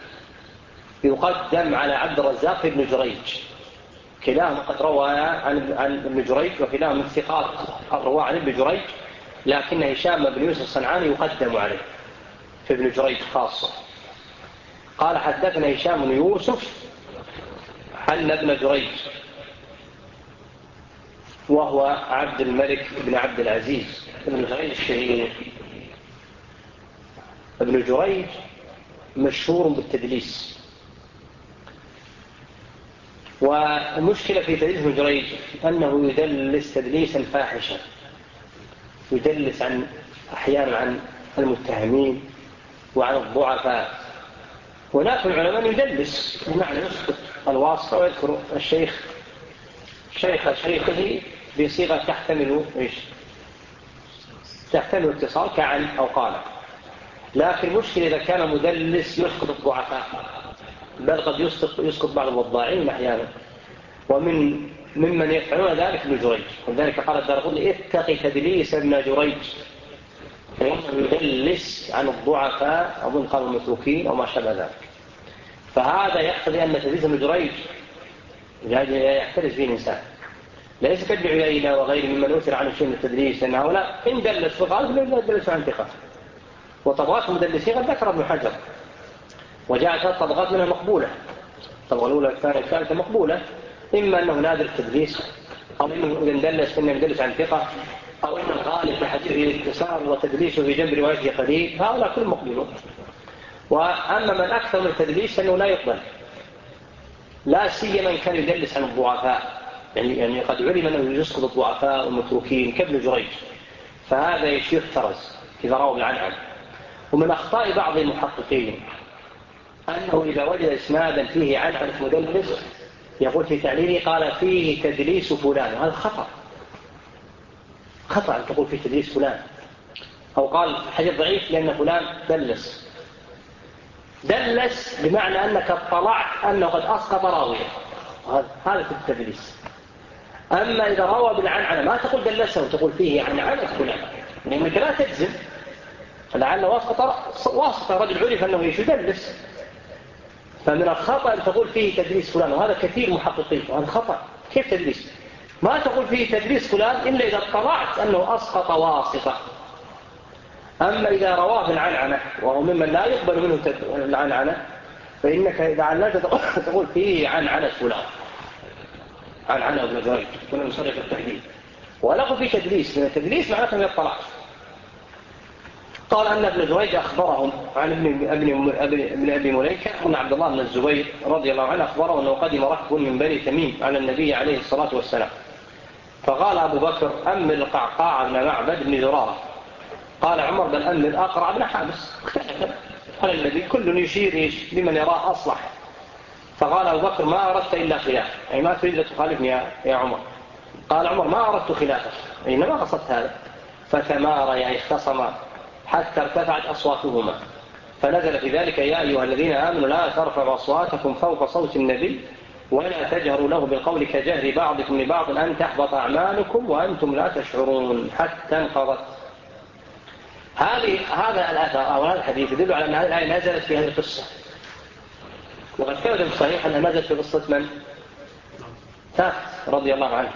يقدم على عبد الرزاق بن جريج، كلاهما قد روى عن ابن جريج، وكلاهما من الثقات الرواة عن ابن جريج، لكن هشام بن يوسف الصنعاني يقدم عليه في ابن جريج خاصة. قال حدثنا هشام بن يوسف عن ابن جريج وهو عبد الملك بن عبد العزيز ابن جريج الشهير. ابن جريج مشهور بالتدليس، والمشكلة في تدليس ابن جريج أنه يدلس تدليسا فاحشا، يدلس أحيانا عن المتهمين وعن الضعفاء. هناك العلماء يدلس بمعنى يسقط الواسطة ويذكر الشيخ شيخه بصيغة تحتمل اتصال كعن أو قال. لكن المشكلة إذا كان مدلس يسقط الضعفاء، بل قد يسقط بعض الوضاعين أحيانا، ممن يفعلون ذلك ابن جريج. ولذلك قال الدارقطني اتقي تدليس ابن جريج فإنه يدلس عن الضعفاء أظن قالوا المتروكين أو ما شابه ذلك. فهذا يقتضي أن تدليس ابن جريج يحترز فيه الإنسان، ليس كابن عيينة وغيره ممن أثر عن شيء من التدليس، لأن هؤلاء إن دلس فقال يدلس عن ثقة. وطبقات المدلسين قد ذكر ابن حجر، وجاءت هذه الطبقات منها مقبولة. الطبقة الأولى الثانية الثالثة مقبولة، إما أنه نادر التدليس، أو إنه إذا دلس فإنه يدلس عن ثقة، أو إن الغالب في حديثه الاتصال وتدليسه في جنب روايته قليل. هؤلاء كلهم مقبولون. وأما من أكثر من التدليس فإنه لا يقبل، لا سيما من كان يدلس عن الضعفاء، يعني قد علم أنه يسقط الضعفاء والمتروكين كابن جريج، فهذا يحترز إذا روى بالعنعن. ومن أخطاء بعض المحققين أنه إذا وجد إسنادا فيه عنعنة مدلس يقول في تعليله قال فيه تدليس فلان، وهذا خطأ أن تقول فيه تدليس فلان، أو قال حديث ضعيف لأن فلان دلس بمعنى أنك اطلعت أنه قد أسقط راويه، هذا في التدليس. أما إذا روى بالعنعنة ما تقول دلسه وتقول فيه عنعنة فلان، لأنك لا تجزم، فلعل واسطة رجل عرف أنه يدلس. فمن الخطأ أن تقول فيه تدليس فلان، وهذا كثير محققين، وهذا خطأ. كيف تدليس؟ ما تقول فيه تدليس فلان إلا إذا اطلعت أنه أسقط واسطة. أما إذا رواه العنعنة وهو ممن لا يقبل منه العنعنة، فإنك إذا علّت تقول فيه عنعنة فلان، عنعنة ابن جريج، كنا نصرف التحديد. ولقوا فيه تدليس، لأن التدليس معناته أنه يطلع. قال أن ابن جريج أخبرهم عن ابن أبي مليكة أن عبد الله بن الزبير رضي الله عنه أخبره أنه قدم ركب من بني تميم على النبي عليه الصلاة والسلام، فقال أبو بكر أمر القعقاع بن معبد بن زرارة، قال عمر بل أمر الأقرع بن حابس. اختلف على النبي، كل يشير لمن يراه أصلح. فقال أبو بكر ما أردت إلا خلاف، يعني ما تريد تخالفني يا عمر. قال عمر ما أردت خلافه، إنما قصدت هذا. فتمارى يعني اختصم حتى ارتفعت أصواتهما، فنزل في ذلك يا أيها الذين آمنوا لا ترفعوا أصواتكم فوق صوت النبي ولا تجهروا له بالقول كجهر بعضكم لبعض أن تحبط أعمالكم وأنتم لا تشعرون حتى انقضت. هذا الأثر أو هذا الحديث يدل على أن هذه الآية نزلت في هذه القصة، وقد ثبت في الصحيح أنها نزلت في قصة من؟ ثابت رضي الله عنه.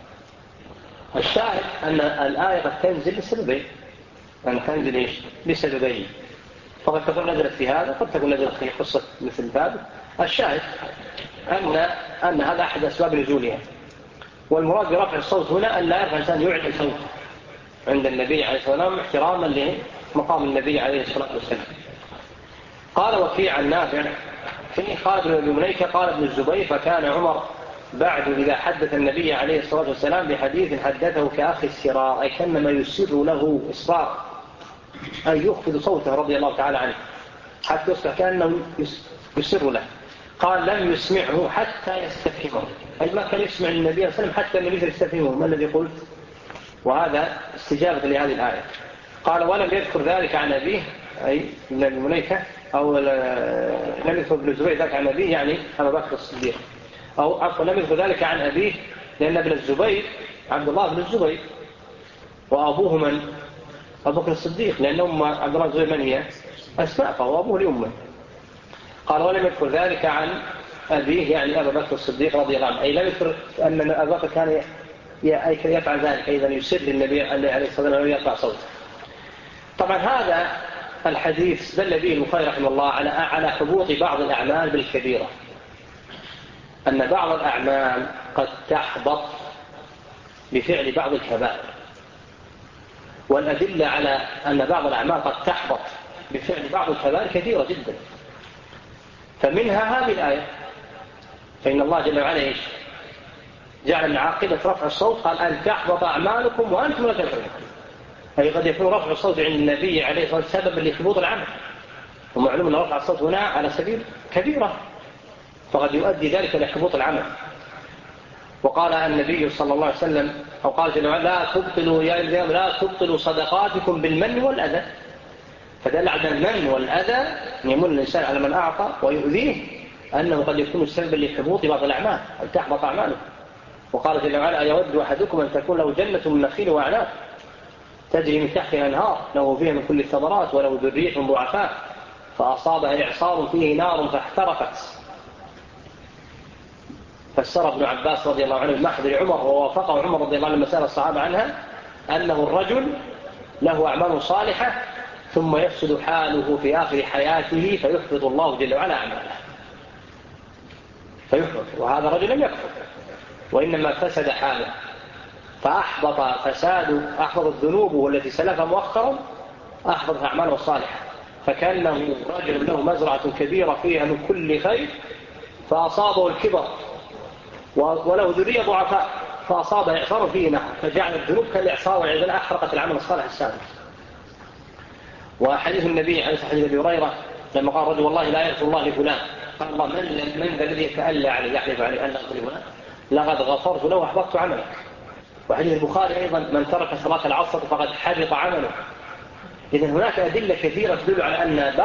الشاهد أن الآية قد تنزل لسببين، أن تنزل إيش؟ لسببين، فقد تكون نزلت في هذا، قد تكون نزلت في قصة مثل ثابت. الشاهد أن هذا أحد أسباب نزولها. والمراد برفع الصوت هنا أن لا يرفع الإنسان يعلن صوته عند النبي عليه الصلاة والسلام احتراما لمقام النبي عليه الصلاة والسلام. قال وكيع عن نافع فيه قال ابن مليكة قال ابن الزبير فكان عمر بعد إذا حدث النبي عليه الصلاة والسلام بحديث حدثه كأخي السرار، أي كأنما يسر له إصرار، أي يخفض صوته رضي الله تعالى عنه حتى يصبح كأنه يسر له. قال لم يسمعه حتى يستفهمه، أي ما كان يسمع النبي صلى الله عليه وسلم حتى النبي يستفهمه ما الذي قلت، وهذا استجابة لهذه الآية. قال ولم يذكر ذلك عن أبيه، أي من المليكة، أو لم يذكر ابن الزبير ذلك عن أبيه يعني أبا بكر الصديق، أو عفوا لم يذكر ذلك عن أبيه لأن ابن الزبير عبد الله بن الزبير، وأبوه من؟ أبو بكر الصديق، لأن أم عبد الله بن الزبير من هي؟ أسماء، فهو أبوه لأمه. قال ولم يذكر ذلك عن أبيه يعني أبا بكر الصديق رضي الله عنه، أي لم يذكر أن أبا بكر كان يفعل ذلك، إذا يسر النبي عليه الصلاة والسلام ويرفع صوته. طبعا هذا الحديث دل به البخاري رحمه الله على حبوط بعض الأعمال بالكبيرة، أن بعض الأعمال قد تحبط بفعل بعض الكبائر، والأدلة على أن بعض الأعمال قد تحبط بفعل بعض الكبائر كثيرة جدا. فمنها هذه الآية، فإن الله جل وعلا جعل من عاقبة رفع الصوت قال أن تحبط أعمالكم وأنتم لا تشعرون، أي قد يكون رفع الصوت عند النبي عليه الصلاة والسلام سببا لحبوط العمل، ومعلوم أن رفع الصوت هنا على سبيل كبيرة، فقد يؤدي ذلك لحبوط العمل. وقال النبي صلى الله عليه وسلم أو قال جل وعلا لا تبطلوا صدقاتكم بالمن والأذى، فدل على المن والأذى أن يمن الإنسان على من أعطى ويؤذيه أنه قد يكون السبب لحبوط بعض الأعمال أن تحبط أعماله. وقال جل وعلا يود أحدكم أن تكون له جنة من نخيل وأعناب تجري من تحتها الأنهار له فيها من كل الثمرات وله ذرية ضعفاء فأصابها إعصار فيه نار فاحترقت. فسر ابن عباس رضي الله عنه بمحضر عمر، ووافقه عمر رضي الله عنه لما سأل الصحابة عنها، أنه الرجل له أعمال صالحة ثم يفسد حاله في آخر حياته فيحبط الله جل وعلا أعماله، فيحبط. وهذا الرجل لم يكفر وإنما فسد حاله، فأحبط الذنوب التي سلف مؤخرا، أحبط أعماله الصالحة، فكأنه رجل له مزرعة كبيرة فيها من كل خير فأصابه الكبر وله ذرية ضعفاء فأصاب إعصار فيه نحو، فجعل الذنوب كالإعصار والعياذ أحرقت العمل الصالح السابق. وحديث النبي عليه حديث أبي هريرة لما قال رجل والله لا يغفر الله لفلان، قال الله من الذي يتألى عليه يحلف عليه أن أغفر لفلان، لقد غفرت له وأحبطت عملك. وحديث البخاري أيضا من ترك صلاة العصر فقد حبط عمله. إذن هناك أدلة كثيرة تدل على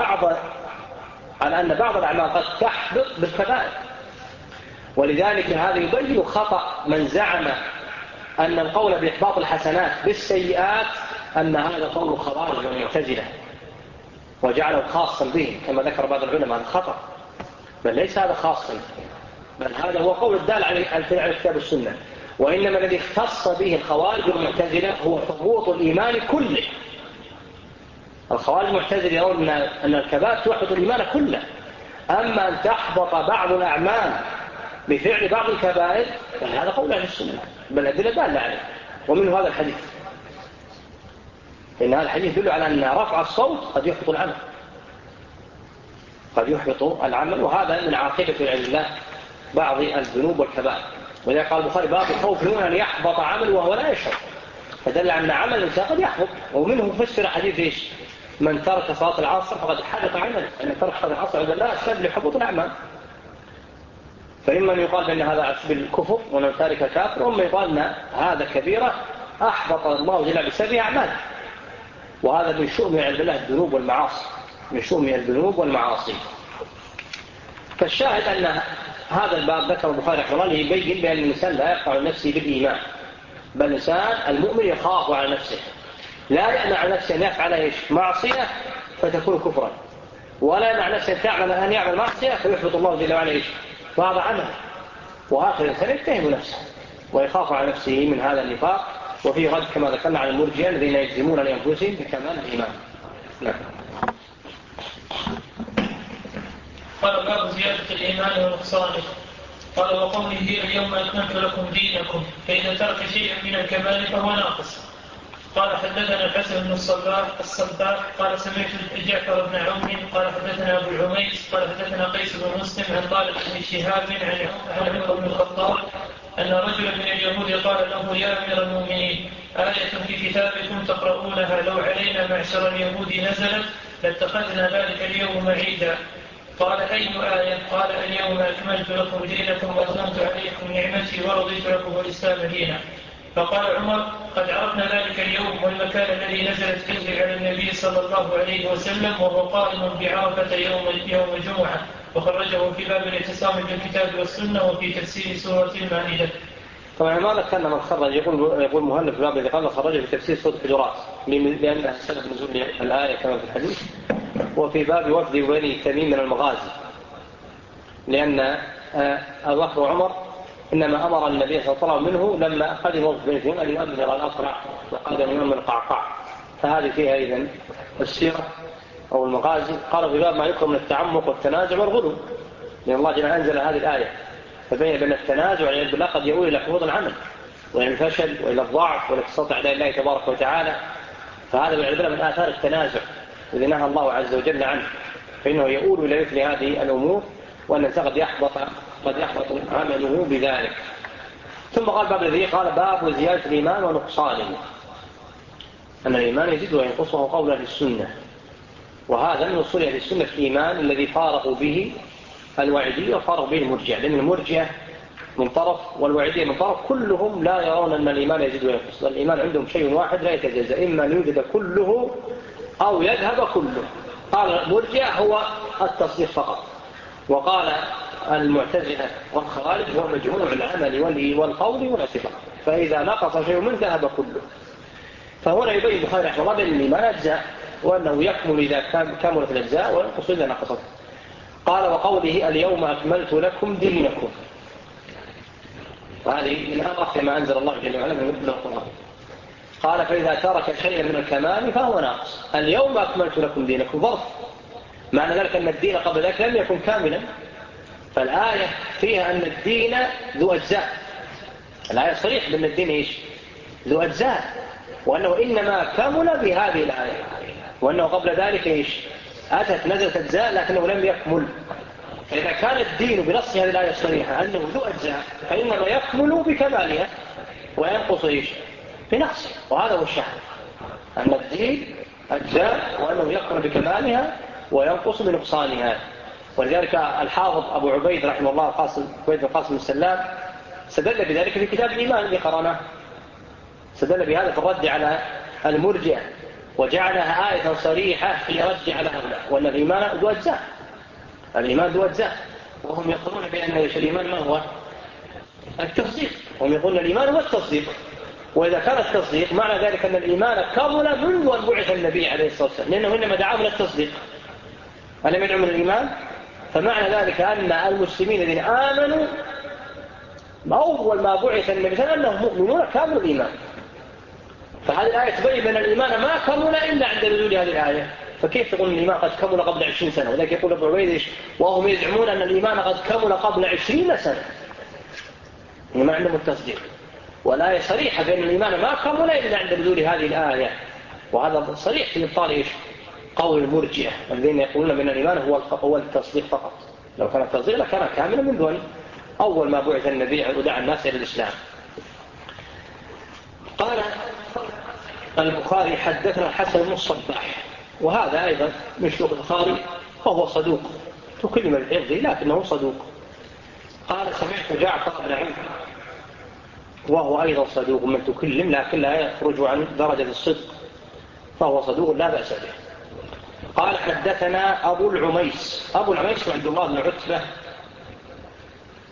أن بعض الأعمال قد تحبط بالكبائر. ولذلك هذا يبين خطأ من زعم أن القول بإحباط الحسنات بالسيئات أن هذا قول خوارج ومعتزلة وجعله خاصا به كما ذكر بعض العلماء. هذا خطأ، بل ليس هذا خاصا، بل هذا هو قول الدال على الكتاب والسنة. وإنما الذي اختص به الخوارج والمعتزلة هو حبوط الإيمان كله. الخوارج والمعتزلة يرون أن الكبائر تحبط الإيمان كله، أما أن تحبط بعض الأعمال بفعل بعض الكبائر فهذا قول أهل السنة، بل الأدلة دالة عليه. ومنه هذا الحديث، إن هذا الحديث يدل على أن رفع الصوت قد يحبط العمل، وهذا من عاقبة الله بعض الذنوب والكبائر. وإذا قال البخاري باب الخوف هنا أن يحبط عمل وهو لا يشعر، فدل على أن عمل الإنسان قد يحبط. ومنه فسر حديث من ترك صلاة العصر فقد حبط عمله، أن ترك صلاة العصر عند الله سبب لحبوط الأعمال. فإما أن يقال بأن هذا أسباب الكفر ومن تارك كافر، وإما يقال أن هذا كبيرة أحبط الله جل بسبب أعماله، وهذا من شؤم عند الله الذنوب والمعاصي، من شؤم الذنوب والمعاصي. فالشاهد هذا الباب ذكر البخاري رحمه الله يبين بأن الإنسان لا يقع على نفسه بالإيمان، بل الإنسان المؤمن يخاف على نفسه، لا يمنع نفسه أن يفعل معصية فتكون كفرا، ولا يمنع نفسه أن يعمل معصية فيحبط الله جل وعلا وهذا عمل. وآخر الإنسان يتهم نفسه ويخاف على نفسه من هذا النفاق. وفيه رد كما ذكرنا على المرجئة الذين يجزمون لأنفسهم بكمال الإيمان. نعم. قال باب زيادة الإيمان ونقصانه. قال وقوله اليوم أكملت لكم دينكم، فإذا ترك شيئا من الكمال فهو ناقص. قال حدثنا الحسن بن الصباح قال سمعت جعفر بن عون قال حدثنا أبو العميس قال حدثنا قيس بن مسلم عن طالب بن شهاب عن عمر بن الخطاب أن رجلا من اليهود قال له يا أمير المؤمنين آية في كتابكم تقرؤونها لو علينا معشر اليهود نزلت لاتخذنا ذلك اليوم عيدا. قال أي آية؟ قال اليوم أكملت لكم دينكم وأتممت عليكم نعمتي ورضيت لكم الإسلام دينا. فقال عمر قد عرفنا ذلك اليوم والمكان الذي نزلت فيه على النبي صلى الله عليه وسلم وهو قائم بعرفة يوم الجمعة، وخرجه في باب الاعتصام بالكتاب والسنة وفي تفسير سورة المائدة. طبعا ما ذكرنا من خرج يقول مهلب في باب الذي قال خرجه في تفسير سورة الحجرات لأنها سبب نزول الآية كما في الحديث، وفي باب وفد بني تميم من المغازي لأن أبو بكر وعمر إنما أمر النبي صلى الله عليه وسلم منه لما قدم وفد بني تميم أن يؤمر الأسرع وقدم يوم القعقاع. فهذه فيها إذن السيرة أو المغازي. قال في باب ما يكره من التعمق والتنازع والغلو، لأن الله جل أنزل هذه الآية فبين بين التنازع والعياذ بالله قد يؤول إلى حفوظ العمل وإلى الفشل وإلى الضعف وإلى تسطع على الله تبارك وتعالى. فهذا والعياذ بالله من آثار التنازع الذي نهى الله عز وجل عنه، فإنه يؤول إلى مثل هذه الأمور وأن الإنسان قد يحبط عمله بذلك. ثم قال باب الذي قال باب زيادة الإيمان ونقصانه، أن الإيمان يزيد وينقصه قول أهل السنة، وهذا من أصول أهل السنة في الإيمان الذي فارقوا به الوعيدية وفارقوا به المرجئة، لأن المرجئة من طرف والوعيدية من طرف كلهم لا يرون أن الإيمان يزيد وينقص. الإيمان عندهم شيء واحد لا يتجزأ، إما أن يوجد كله أو يذهب كله. قال المرجئة هو التصديق فقط، وقال المعتزلة والخوارج هو مجموع العمل والقول والاعتقاد، فإذا نقص شيء منه ذهب كله. فهنا يبين البخاري رحمه الله بأن الإيمان أجزاء، وأنه يكمل إذا كملت الأجزاء وينقص إذا نقصت. قال وقوله اليوم أكملت لكم دينكم، وهذه من أرخ ما أنزل الله جل وعلا من القرآن. قال فإذا ترك شيئا من الكمال فهو ناقص. اليوم أكملت لكم دينكم ظرف، معنى ذلك أن الدين قبل ذلك لم يكن كاملا، فالآية فيها أن الدين ذو أجزاء. الآية صريح بأن الدين ذو أجزاء، وأنه إنما كمل بهذه الآية، وأنه قبل ذلك أتت نزلت أجزاء لكنه لم يكمل. فإذا كان الدين بنص هذه الآية الصريحة أنه ذو أجزاء فإنما يكمل بكمالها وينقص بنقصه، وهذا هو الشأن، أن الدين أجزاء وأنه يكمل بكمالها وينقص بنقصانها. ولذلك الحافظ أبو عبيد رحمه الله عبيد القاسم السلام استدل بذلك في كتاب الإيمان الذي قرأناه، استدل بهذا في الرد على المرجئة وجعلها آية صريحة في رد على هؤلاء، وأن الإيمان ذو أجزاء، الإيمان ذو أجزاء، وهم يقولون بأن الإيمان ما هو التصديق، وهم يقولون الإيمان هو التصديق. وإذا كان التصديق معنى ذلك أن الإيمان كمل منذ أن بعث النبي عليه الصلاة والسلام، لأنه إنما دعاه إلى التصديق ألم يدعو من الإيمان. فمعنى ذلك أن المسلمين الذين آمنوا أول ما بعث النبي صلى الله عليه وسلم أنهم مؤمنون كامل الإيمان. فهذه الآية تبين أن الإيمان ما كمل إلا عند نزول هذه الآية. فكيف تقول الإيمان قد كمل قبل 20 سنة؟ وذلك يقول ابو عبيد وهم يزعمون أن الإيمان قد كمل قبل 20 سنة، ما عندهم التصديق. والآية صريحة بأن الإيمان ما كمل إلا عند نزول هذه الآية، وهذا صريح في إبطال قول المرجئة الذين يقولون بأن الإيمان هو التصديق فقط. لو كان التصديق لكان كاملا منذ أن أول ما بعث النبي ودعا الناس إلى الإسلام. قال البخاري حدثنا الحسن بن الصباح، وهذا أيضا من شيوخ البخاري وهو صدوق تكلم الحفظ لكنه صدوق. قال سمعت جعفر بن عون وهو أيضا صدوق من تكلم لكن لا يخرج عن درجة الصدق، فهو صدوق لا بأس به. قال حدثنا أبو العميس عبد الله بن عتبة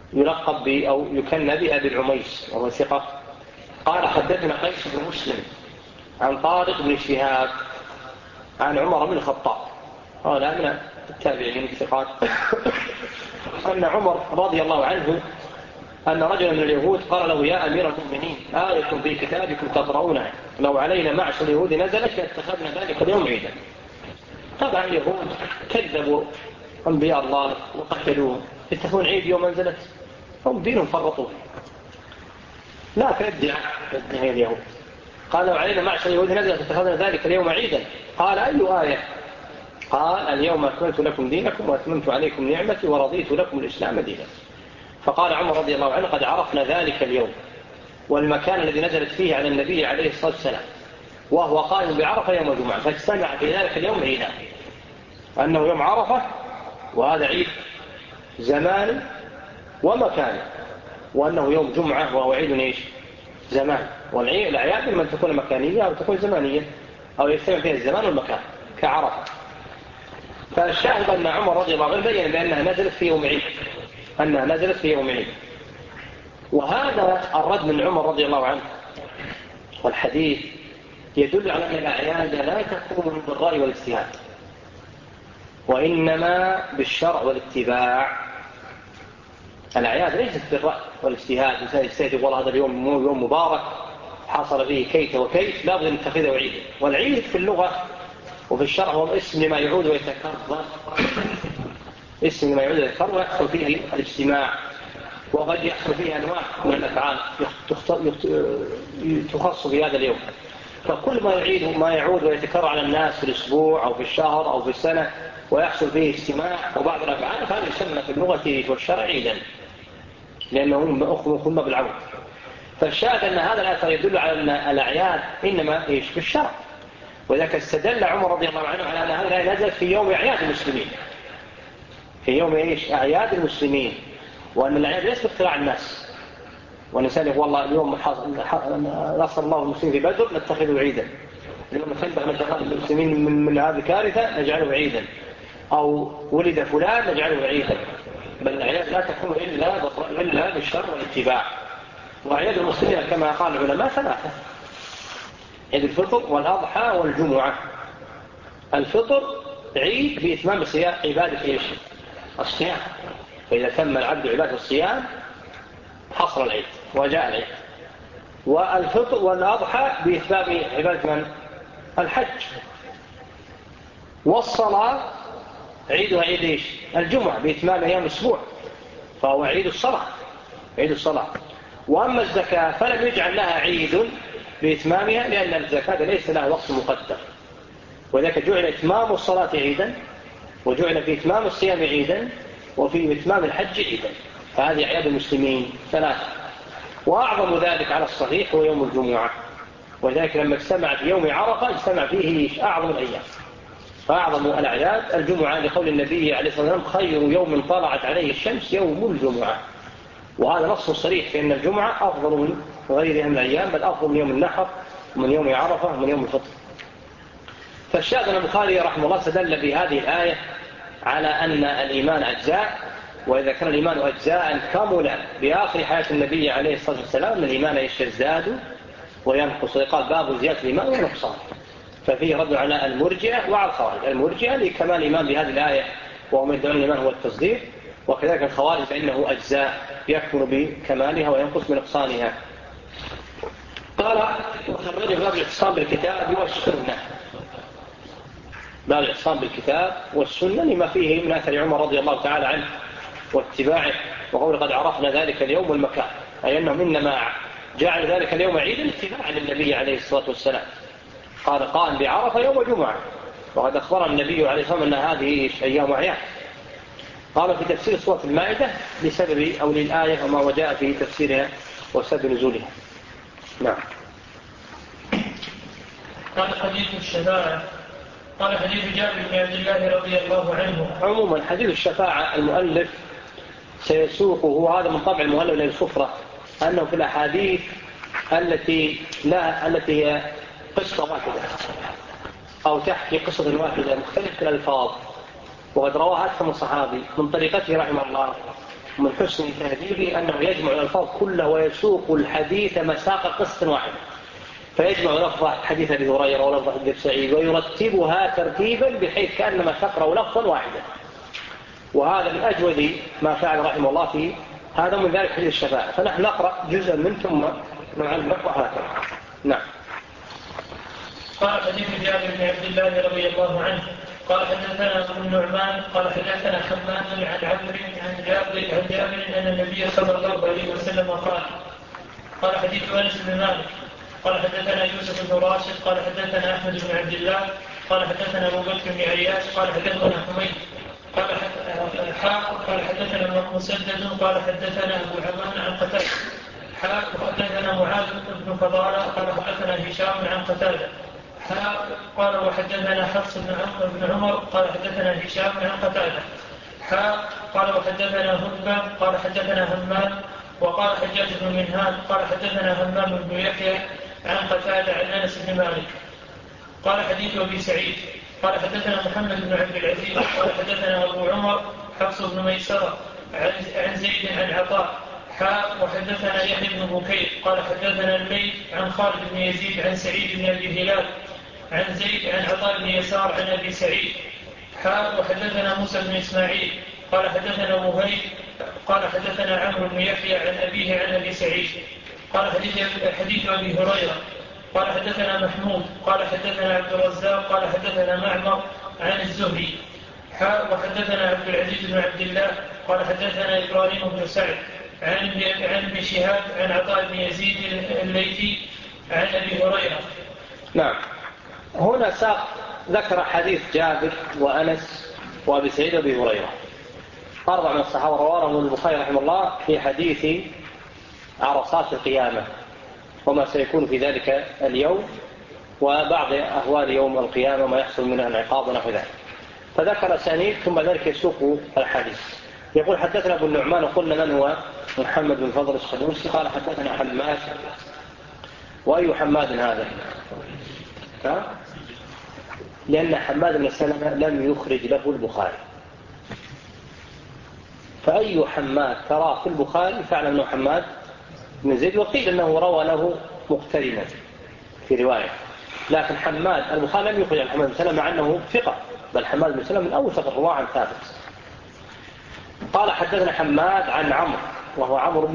يلقب أو يكنى بأبي العميس وهو ثقة. قال حدثنا قيس بن مسلم عن طارق بن شهاب عن عمر بن الخطاب قال من التابعين الثقات أن عمر رضي الله عنه أن رجلا من اليهود قال له يا أمير المؤمنين آية في كتابكم تقرؤونها لو علينا معشر اليهود نزلت لاتخذنا ذلك اليوم عيدا. طبعا اليهود كذبوا أنبياء الله وقتلوهم يتخذون عيد يوم نزلت، هم دينهم فرطوه لا تدعي اليهود. قال لو علينا معشر اليهود نزلت لاتخذنا ذلك اليوم عيدا. قال أي آية؟ قال اليوم أكملت لكم دينكم وأتممت عليكم نعمتي ورضيت لكم الإسلام دينا. فقال عمر رضي الله عنه قد عرفنا ذلك اليوم والمكان الذي نزلت فيه على النبي عليه الصلاة والسلام وهو قائم بعرفة يوم الجمعة، فاجتمع في ذلك اليوم عيدان، أنه يوم عرفة وهذا عيد زمان ومكان، وأنه يوم جمعة وهو عيد إيش؟ زمان. والأعياد إما تكون مكانية أو تكون زمانية أو يجتمع فيها الزمان والمكان كعرفة. فالشاهد أن عمر رضي الله عنه بين بأنها نزلت في يوم عيد، أنها نزلت في يوم عيد. وهذا الرد من عمر رضي الله عنه والحديث يدل على أن الأعياد لا تكون بالرأي والاجتهاد وإنما بالشرع والاتباع. الأعياد ليست بالرأي والاجتهاد، الإنسان يجتهد والله هذا اليوم يوم مبارك حصل فيه كيت وكيت لا بد أن نتخذه عيدا. والعيد في اللغة وفي الشرع هو اسم لما يعود ويتكرر، اسم لما يعود ويتكرر ويحصل فيه الاجتماع، وقد يحصل فيه أنواع من الأفعال تخص في هذا اليوم. فكل ما يعود ويتكرر على الناس في الأسبوع أو في الشهر أو في السنة ويحصل فيه اجتماع وبعض الأفعال فهذا يسمى في اللغة والشرع عيدا لأنه أخذ بالعود. فالشاهد أن هذا الأثر يدل على أن الأعياد إنما إيش في الشرع. وذلك استدل عمر رضي الله عنه على أن هذا الآية نزلت في يوم أعياد المسلمين، في يوم إيش؟ أعياد المسلمين، وأن الأعياد ليست اختراع الناس. والإنسان يقول والله اليوم نصر الله المسلمين في بدر نتخذه عيدا، لما خندق نتخذ المسلمين من هذه الكارثة نجعله عيدا، أو ولد فلان نجعله عيدا. بل الأعياد لا تكون إلا بالشرع والاتباع. وأعياد المسلمين كما قال العلماء ثلاثة: عيد الفطر والأضحى والجمعة. الفطر عيد بإتمام الصيام، عبادة إيش؟ الصيام، فإذا تم العبد عبادة الصيام حصل العيد وجاء العيد. والفطر والأضحى بإتمام عبادة من؟ الحج. والصلاة عيدها عيد إيش؟ الجمعة بإتمام أيام الأسبوع، فهو عيد الصلاة، عيد الصلاة. وأما الزكاة فلم يجعل لها عيد بإتمامها لأن الزكاة ليس لها وقت مقدر، وذلك جعل إتمام الصلاة عيدا، وجعل في إتمام الصيام عيدا، وفي إتمام الحج عيدا. فهذه أعياد المسلمين ثلاثة، وأعظم ذلك على الصحيح هو يوم الجمعة. وذلك لما اجتمع في يوم عرفة اجتمع فيه أعظم الأيام، فأعظم الأعياد الجمعة، لقول النبي عليه الصلاة والسلام خير يوم طلعت عليه الشمس يوم الجمعة. وهذا نص صريح في أن الجمعة أفضل من غيرها من الأيام، بل أفضل من يوم النحر ومن يوم عرفة ومن يوم الفطر. فالشاهد أن البخاري رحمه الله استدل بهذه الآية على أن الإيمان أجزاء، وإذا كان الإيمان أجزاء كمل بآخر حياة النبي عليه الصلاة والسلام أن الإيمان يزداد وينقص، ويقال باب زيادة الإيمان ونقصان. ففيه رد على المرجئة وعلى الخوارج. المرجئة لكمال الإيمان بهذه الآية وهم يدعون الإيمان هو التصديق، وكذلك الخوارج فإنه أجزاء يكمل بكمالها وينقص بنقصانها. قال وخرج باب الاعتصام بالكتاب والسنة، باب الاعتصام بالكتاب والسنة لما فيه من أثر عمر رضي الله تعالى عنه واتباعه، وقول قد عرفنا ذلك اليوم والمكان، أي أنهم إنما جعل ذلك اليوم عيدا اتباعا للنبي عليه الصلاة والسلام. قال قائم بعرفة يوم جمعة، وقد أخبر النبي عليه الصلاة والسلام أن هذه أيام أعياد. قال في تفسير سورة المائدة لسبب أو للآية وما وجاء في تفسيرها وسبب نزولها. نعم. قال حديث الشفاعة. قال حديث جابر بن عبد الله رضي الله عنه. عموما حديث الشفاعة المؤلف سيسوقه، هذا من طبع المؤلف للصفرة، أنه في الأحاديث التي هي قصة واحدة أو تحكي قصة واحدة مختلفة الألفاظ، وقد رواها أكثر من صحابي من طريقته رحمه الله، من حسن تهذيبه أنه يجمع الألفاظ كلها ويسوق الحديث مساق قسط واحد، فيجمع لفظة حديث أبي هريرة ولفظة حديث سعيد ويرتبها ترتيبا بحيث كأنما تقرأ لفظا واحدا. وهذا من أجود ما فعل رحمه الله في هذا، من ذلك حديث الشفاعة. فنحن نقرأ جزءا من ثم نعلق وهكذا. نعم. قال حديث جابر بن عبد الله رضي الله عنه قال حدثنا ابو النعمان قال حدثنا حماد عن عمرو عن جابر ان النبي صلى الله عليه وسلم قال حديث انس بن مالك قال حدثنا يوسف بن راشد قال حدثنا احمد بن عبد الله قال حدثنا ابو بكر بن عياش قال حدثنا حميد قال حدثنا مسدد قال حدثنا ابو عوان عن قتاده حدثنا معاذ بن فضاله قال حدثنا هشام عن قتاده قال وحدثنا حفص بن عمر قال حدثنا هشام عن قتاده قال وحدثنا هدبة قال حدثنا همام وقال حجاج بن منهال قال حدثنا همام بن يحيى عن قتاده عن انس بن مالك قال حديث ابي سعيد قال حدثنا محمد بن عبد العزيز قال حدثنا ابو عمر حفص بن ميسرة عن زيد عن عطاء وحدثنا يحيى بن بكير قال حدثنا الليث عن خالد بن يزيد عن سعيد بن ابي هلال عن زيد عن عطاء بن يسار عن ابي سعيد وحدثنا موسى بن اسماعيل قال حدثنا وهيب قال حدثنا عمرو بن يحيى عن ابيه عن ابي سعيد قال حديث ابي هريره قال حدثنا محمود قال حدثنا عبد الرزاق قال حدثنا معمر عن الزهري وحدثنا عبد العزيز بن عبد الله قال حدثنا ابراهيم بن سعد عن ابن شهاب عن عطاء بن يزيد الليثي عن ابي هريره. نعم. هنا ذكر حديث جابر وأنس وأبي سعيد وأبي هريرة، 4 من الصحابة رواه البخاري رحمه الله في حديث عرصات القيامة وما سيكون في ذلك اليوم وبعض أهوال يوم القيامة وما يحصل منها العقاب ونحو ذلك. فذكر أسانيد ثم ذلك يسوق الحديث. يقول حدثنا أبو النعمان وقلنا من هو محمد بن فضل السدوسي قال حدثنا حماد. وأي حماد هذا؟ لأن حماد بن سلمة لم يخرج له البخاري، فأي حماد ترى في البخاري فعلا أنه حماد بن زيد، وقيل أنه روى له مقترنا في رواية، لكن حماد البخاري لم يخرج عن حماد بن سلمة مع أنه ثقة، بل حماد بن سلمة من أوثق الرواة عن ثابت. قال حدثنا حماد عن عمرو وهو عمرو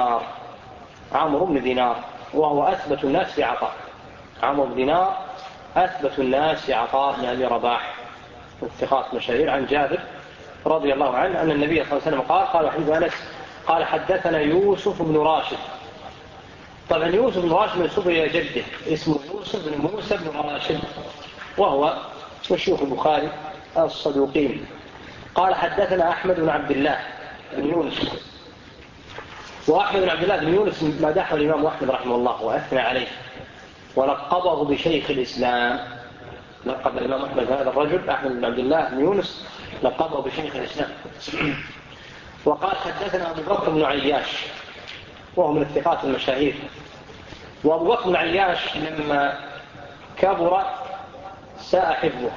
بن دينار وهو أثبت الناس في عطاء. عمرو بن دينار أثبت الناس في عطاء بن أبي رباح الثقات مشاهير عن جابر رضي الله عنه أن النبي صلى الله عليه وسلم قال حديث أنس قال حدثنا يوسف بن راشد. طبعا يوسف بن راشد منسوب إلى جده اسمه يوسف بن موسى بن راشد وهو شيوخ البخاري الصدوقين. قال حدثنا أحمد بن عبد الله بن يونس، وأحمد بن عبد الله بن يونس مدحه الإمام أحمد رحمه الله وأثنى عليه ولقبه بشيخ الإسلام. لقب الإمام أحمد هذا الرجل أحمد بن عبد الله بن يونس لقبه بشيخ الإسلام. وقال حدثنا أبو بكر بن عياش وهو من الثقات المشاهير. وأبو بكر بن عياش لما كبر ساء حفظه،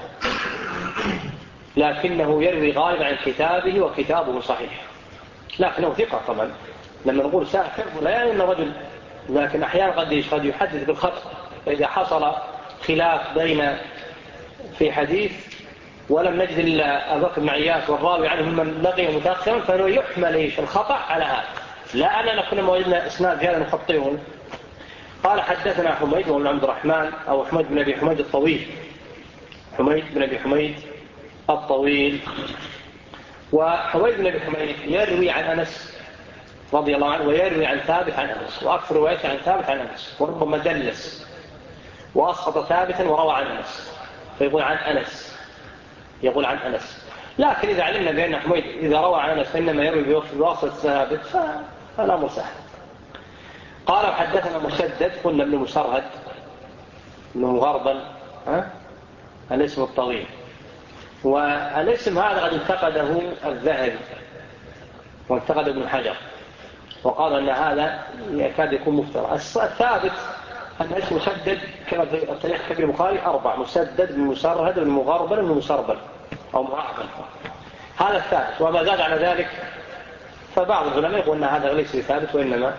لكنه يروي غالبا عن كتابه وكتابه صحيح، لكنه ثقة. طبعا لما نقول ساء حفظه لا يعني أن رجل، لكن أحيانا قد يحدث بالخطأ، فإذا حصل خلاف بين في حديث ولم نجد إلا أبو بكر بن عياش والراوي عنه ممن لقي متأخرا فإنه يحمل الخطأ على هذا، لا أننا كنا وجدنا إسناد هذا نخطئه. قال حدثنا حميد بن عبد الرحمن أو حميد بن أبي حميد الطويل، حميد بن أبي حميد الطويل. وحميد بن أبي حميد يروي عن أنس رضي الله عنه ويروي عن ثابت عن أنس، وأكثر روايته عن ثابت عن أنس، وربما دلس وأسقط ثابتا وروى عن أنس فيقول عن أنس، يقول عن أنس. لكن إذا علمنا بأن حميد إذا روى عن أنس فإنما يروي بواسطة ثابت فالأمر سهل. قال حدثنا مسدد قلنا ابن مسرهد ابن مغربل الاسم الطويل، والاسم هذا قد انتقده الذهبي وانتقد ابن حجر وقال أن هذا يكاد يكون مفترى. الثابت أن اسم مسدد كما في التاريخ الكبير البخاري 4: مسدد بن مسرهد بن مغربل بن مسربل أو معقبل، هذا الثابت. وما زاد على ذلك فبعض العلماء يقول أن هذا ليس بثابت، وإنما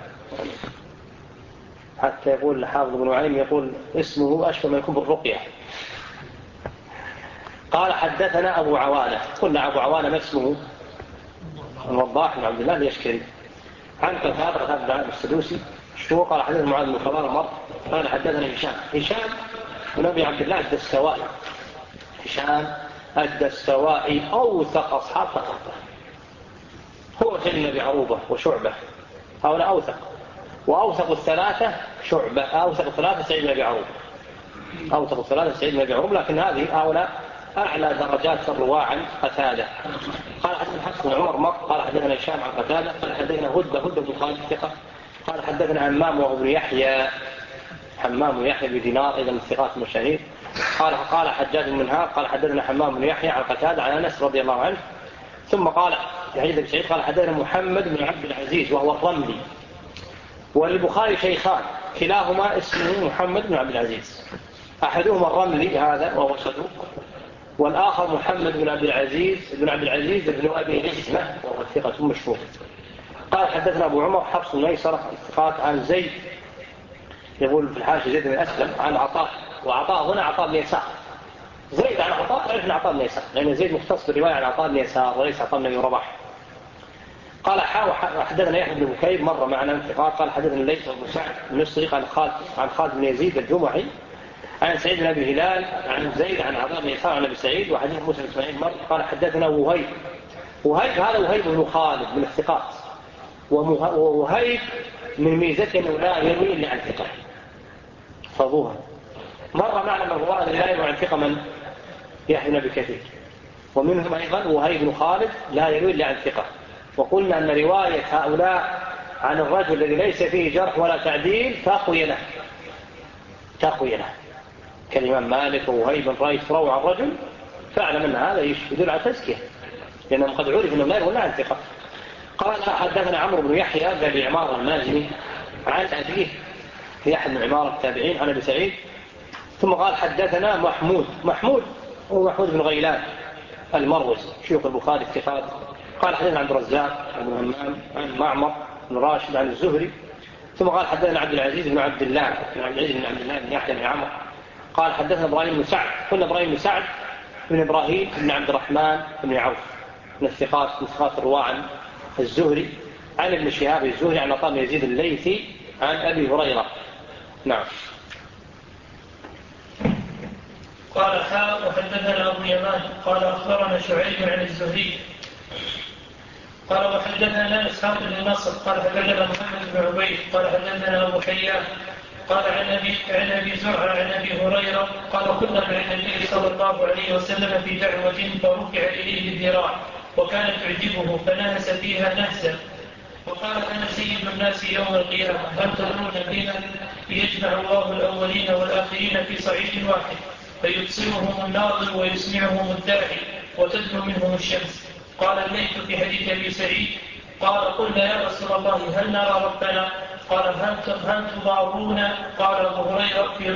حتى يقول حافظ بن نعيم يقول اسمه أشبه ما يكون بالرقية. قال حدثنا أبو عوانة، قلنا أبو عوانة ما اسمه؟ الوضاح بن عبد الله اليشكري، عن قتادة بن عامر السدوسي. شو قال حدثنا معاذ بن فضال مر قال حدثنا هشام بن أبي عبد الله الدستوائي. هشام الدستوائي أوثق أصحاب قتادة، هو سيدنا أبي عروبة وشعبة، هؤلاء أوثق، وأوثق الثلاثة شعبة، أوثق الثلاثة سيدنا أبي عروبة، أوثق الثلاثة سيدنا أبي عروبة، لكن هؤلاء أعلى درجات الرواة عن قتادة. قال حدثنا حفص بن عمر مر قال حدثنا هشام عن قتادة قال حدثنا هدى بن خالد الثقة قال حدثنا حمام وابن يحيى، حمام ويحيى بن دينار إذا من الثقات المشاهير. قال حجاج بن منهار قال حدثنا حمام بن يحيى عن قتادة عن أنس رضي الله عنه. ثم قال يحيى بن سعيد قال حدثنا محمد بن عبد العزيز وهو الرملي، والبخاري شيخان كلاهما اسمه محمد بن عبد العزيز، أحدهما الرملي هذا وهو صدوق، والآخر محمد بن عبد العزيز بن أبي نجمة وهو ثقة مشهور. قال حدثنا أبو عمر حفص بن ميسرة الثقات عن زيد، يقول في الحاشية زيد بن أسلم عن عطاء، وعطاء هنا عطاء بن يسار، زيد عن عطاء عرفنا عطاء بن يسار، لأن زيد مختص بالرواية عن عطاء بن يسار وليس عطاء بن رباح. قال حدثنا يحيى بن بكير مر معنا الثقات قال حدثنا الليث بن سعد المصري عن خالد بن يزيد الجمحي عن سعيد بن أبي هلال عن زيد عن عطاء بن يسار عن أبي سعيد. وحديث موسى بن إسماعيل مر قال حدثنا وهيب هذا وهيب بن خالد من الثقات، ووهيب من ميزته أنه لا يروي إلا عن ثقة، فضوها. مر معنا من الرواة لا يروي عن ثقة من يحيى بن أبي كثير، ومنهم أيضا وهيب بن خالد لا يروي إلا عن ثقة. وقلنا أن رواية هؤلاء عن الرجل الذي ليس فيه جرح ولا تعديل تقوية له كالإمام مالك ووهيب بن رايث روى عن الرجل، فاعلم أن هذا يدل على تزكية، لأنهم قد عرف أنهم لا يروون عن ثقة. قال حدثنا عمرو بن يحيى بن عمار المازني عن أبيه يحيى بن عمار التابعين عن أبي سعيد. ثم قال حدثنا محمود هو محمود بن غيلان المروزي شيوخ البخاري الثقات. قال حدثنا عبد الرزاق بن همام عن معمر بن راشد عن الزهري. ثم قال حدثنا عبد العزيز بن عبد الله بن يحيى بن عمرو قال حدثنا إبراهيم بن سعد، قلنا إبراهيم بن سعد بن إبراهيم بن عبد الرحمن بن عوف من الثقات الرواة عن الزهري عن ابن شهاب الزهري عن عطاء بن يزيد الليثي عن أبي هريرة. نعم. قال وحدثنا أبو يمان قال أخبرنا شعيب عن الزهري قال وحدثنا إسحاق بن نصر قال حدثنا محمد بن عبيد قال حدثنا أبو حيان قال عن أبي زرعة عن أبي هريرة قال كنا مع النبي صلى الله عليه وسلم في دعوة فرفع إليه الذراع وكانت تعجبه فنهس فيها نهسا وقال أنا سيد الناس يوم القيامة هل ترون بنا يجمع الله الأولين والآخرين في صعيد واحد فيبصرهم الناظر ويسمعهم الداعي وتدنو منهم الشمس. قال الليث في حديث أبي سعيد قال قلنا يا رسول الله هل نرى ربنا قال هل تضارون قال أبو هريرة في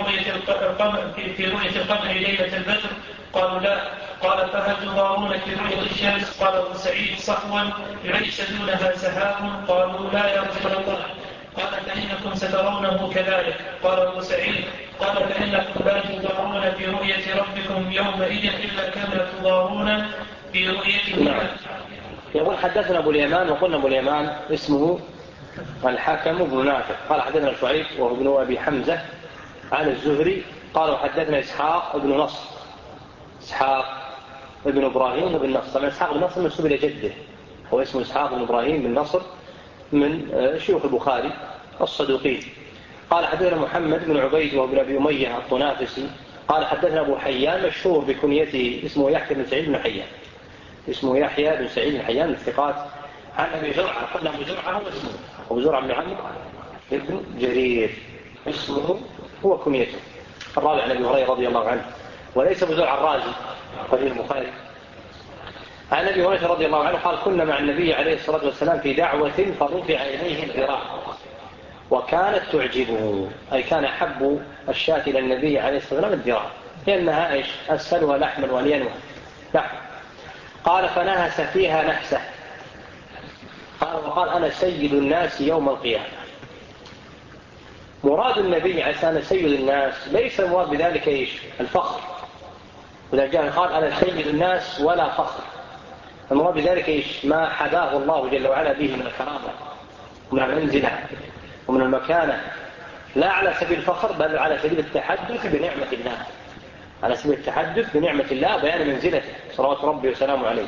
رؤية القمر ليلة البدر قالوا لا قال فهل تضارون في رؤية الشمس قال أبو سعيد صحوا ليس دونها سحاب قالوا لا يا رسول الله قال فإنكم سترونه كذلك قال أبو سعيد قال فإنكم لا تضارون في رؤية ربكم يومئذ إلا كما تضارون في رؤيته. يقول حدثنا أبو اليمان، وقلنا أبو اليمان اسمه الحكم بن نافع قال حدثنا شعيب وهو ابن أبي حمزة عن الزهري قال حدثنا إسحاق بن نصر إسحاق بن إبراهيم بن نصر. طبعا إسحاق بن نصر منسوب إلى جده، هو اسمه إسحاق بن إبراهيم بن نصر من شيوخ البخاري الصدوقين. قال حدثنا محمد بن عبيد وهو ابن أبي أمية الطنافسي قال حدثنا أبو حيان مشهور بكنيته اسمه يحيى بن سعيد بن حيان، اسمه يحيى بن سعيد بن حيان الثقات عن أبي زرعة. قلنا أبو زرعة هو اسمه أبو زرعة بن عمرو بن جرير اسمه هو كنيته الراوي عن أبي هريرة رضي الله عنه، وليس أبو زرعة الرازي قديم البخاري. عن أبي هريرة رضي الله عنه قال كنا مع النبي عليه الصلاة والسلام في دعوة فرفع إليه الذراع وكانت تعجبه، أي كان أحب الشاة إلى النبي عليه الصلاة والسلام الذراع لأنها إيش أسهلها لحما ولينها لحم. قال فنهس فيها نهسة، وقال أنا سيد الناس يوم القيامة. مراد النبي عليه الصلاة والسلام سيد الناس ليس المراد بذلك إيش؟ الفخر. وإذا جاء قال أنا سيد الناس ولا فخر، المراد بذلك إيش؟ ما حداه الله جل وعلا به من الكرامة ومن المنزلة ومن المكانة، لا على سبيل الفخر بل على سبيل التحدث بنعمة الله، على سبيل التحدث بنعمة الله بيان منزلته صلوات ربي وسلامه عليه.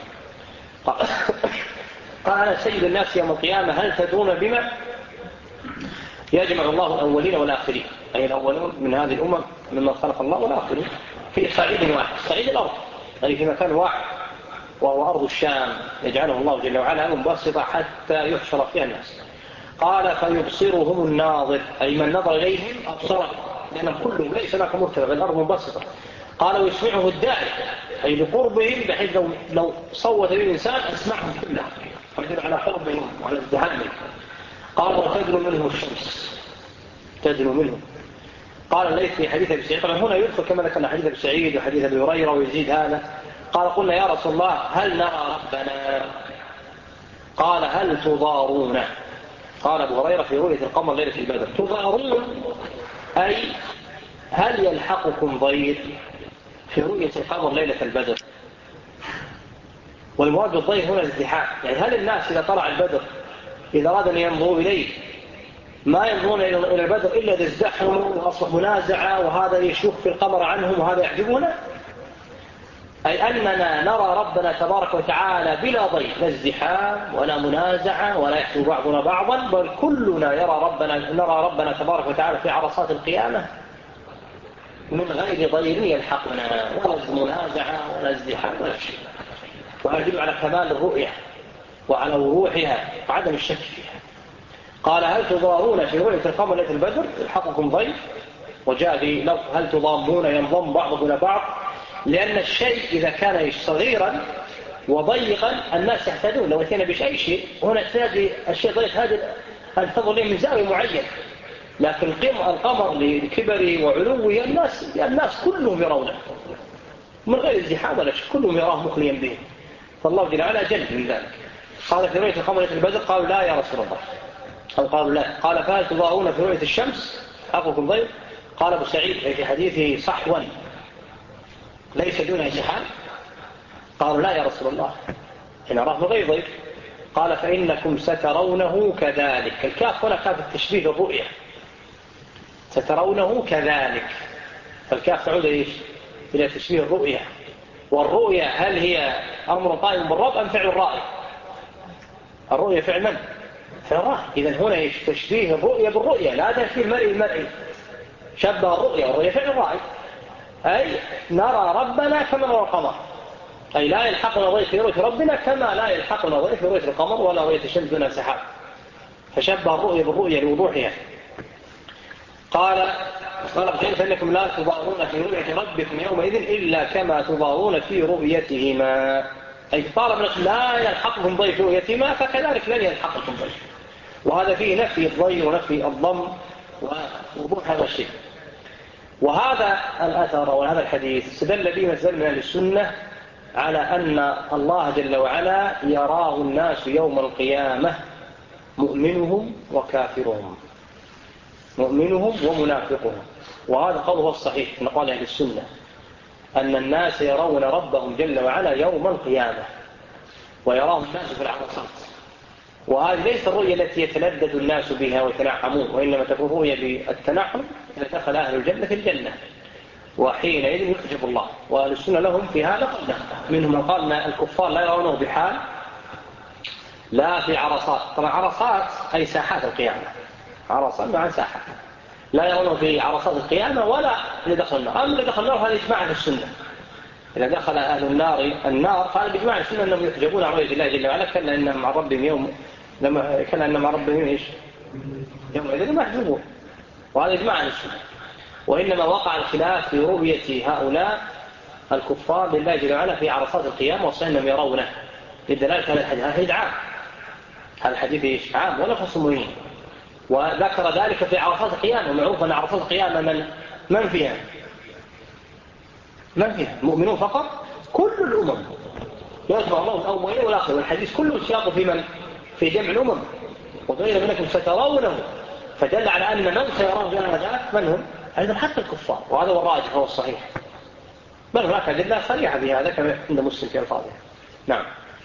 قال أنا سيد الناس يوم القيامة هل تدرون بما؟ يجمع الله الأولين والآخرين، أي الأولون من هذه الأمم ممن خلق الله والآخرين في صعيد واحد، صعيد الأرض، أي في مكان واحد وهو أرض الشام، يجعله الله جل وعلا منبسطة حتى يحشر فيها الناس. قال فيبصرهم الناظر، أي من نظر إليهم أبصرهم، لأنهم كلهم ليس لك مرتبة بل الأرض منبسطة. قال ويسمعه الداعي، أي لقربهم بحيث لو صوت به الإنسان أسمعهم كلهم، فيدل على قربهم وعلى ازدحامهم. قال وتدنو منه الشمس، تدنو منه. قال ليس في حديث أبي سعيد، طبعا هنا يدخل كما ذكرنا حديث أبي سعيد وحديث أبي هريرة ويزيد هذا. قال قلنا يا رسول الله هل نرى ربنا؟ قال هل تضارون؟ قال أبو هريرة في رؤية القمر ليلة البدر تضارون، أي هل يلحقكم ضير في رؤية القمر ليلة البدر؟ والمراد بالضير هنا الازدحام، يعني هل الناس إذا طلع البدر إذا أراد أن ينظروا إليه ما ينظرون إلى البدر إلا إذا ازدحموا وأصبح منازعة وهذا يشوف في القمر عنهم وهذا يعجبنا؟ أي أننا نرى ربنا تبارك وتعالى بلا ضير، لا ازدحام ولا منازعة ولا يحسب بعضنا بعضا، بل كلنا نرى ربنا تبارك وتعالى في عرصات القيامة من غير ضير يلحقنا ولا منازعة ولا ازدحام ولا شيء. وهذا يدل على كمال الرؤية وعلى وضوحها وعدم الشك فيها. قال هل تضارون في رؤية القمر ليلة البدر يلحقكم ضير؟ وجاء في لفظ هل تضامون ينضم بعضكم إلى بعض، لأن الشيء إذا كان صغيرا وضيقا الناس يحتاجون لو أتينا بشيء شيء، هنا تحتاج الشيء ضيق هذا أن تنظر له من زاوية معين، لكن القمر لكبره وعلوه الناس كلهم يرونه من غير ازدحام ولا شيء، كلهم يراه مخليا به، فالله جل وعلا جل من ذلك. قال في رؤية القمر ليلة البدر قالوا لا يا رسول الله، أو قالوا لا. قال فهل تضارون في رؤية الشمس حقكم ضير؟ قال أبو سعيد في حديثه صحوا ليس دون ازدحام؟ قالوا لا يا رسول الله إن أراه من غير ضير. قال فإنكم سترونه كذلك، الكاف هنا كاف التشبيه الرؤية، سترونه كذلك، فالكاف تعود إلى تشبيه الرؤية. والرؤية هل هي أمر قائم بالرب أم فعل الرائي؟ الرؤية فعل من؟ فعل الرائي. إذن هنا تشبيه الرؤية بالرؤية، لا تشبيه المرئي شبه الرؤية فعل الرائي، أي نرى ربنا كما نرى القمر، أي لا يلحقنا ضيف في رؤية ربنا كما لا يلحقنا ضيف في رؤية القمر ولا رؤية الشمس دون سحاب، فشبه الرؤية بالرؤية لوضوحها. قال فإنكم لا تضارون في رؤية ربكم يومئذ إلا كما تضارون في رؤيتهما، أي طالما لا يلحقكم ضيف في رؤيتهما فكذلك لن يلحقكم ضيف. وهذا فيه نفي الضير ونفي الضم ووضوح هذا الشيء. وهذا الأثر وهذا الحديث استدل به مثل من أهل السنة على أن الله جل وعلا يراه الناس يوم القيامة مؤمنهم وكافرهم، مؤمنهم ومنافقهم. وهذا قوله الصحيح من قول أهل السنة أن الناس يرون ربهم جل وعلا يوم القيامة ويراهم الناس في العرصات. وهذه ليس الرؤية التي يتلذذ الناس بها ويتنعمون، وإنما تكون رؤية بالتنعم إذا دخل أهل الجنة في الجنة، وحينئذ يحجب الله. وأهل السنة لهم في هذا قلنا، منهم من قال أن الكفار لا يرونه بحال لا في عرصات. طبعا عرصات أي ساحات القيامة، عرصات مع ساحات، لا يرونه في عرصات القيامة ولا إذا دخل النار. أما إذا دخل النار هذا إجماع أهل السنة، إذا دخل أهل النار فهذا بإجماع السنة أنهم يحجبون عن رؤية الله جل وعلا، كلا إنهم مع ربهم إيش يومئذ ما يحجبون، وهذا إجماع أهل السنة. وإنما وقع الخلاف في رؤية هؤلاء الكفار لله جل وعلا في عرصات القيامة، وصحيح يرونه للدلالة هذا الحديث عام، هذا الحديث إيش عام ولا خص مهم. وذكر ذلك في عرصات القيامة، ومعروف أن عرصات القيامة من فيها المؤمنون فقط، كل الأمم يجمع الله الأولين والآخرين، والحديث كله سياق في جمع الأمم وتبين منكم سترونه، فدل على أن من سيراه ذاك من هم؟ أيضا حتى الكفار، وهذا هو الراجح وهو الصحيح، بل هناك أدلة صريحة بهذا كما عند مسلم في ألفاظه. نعم.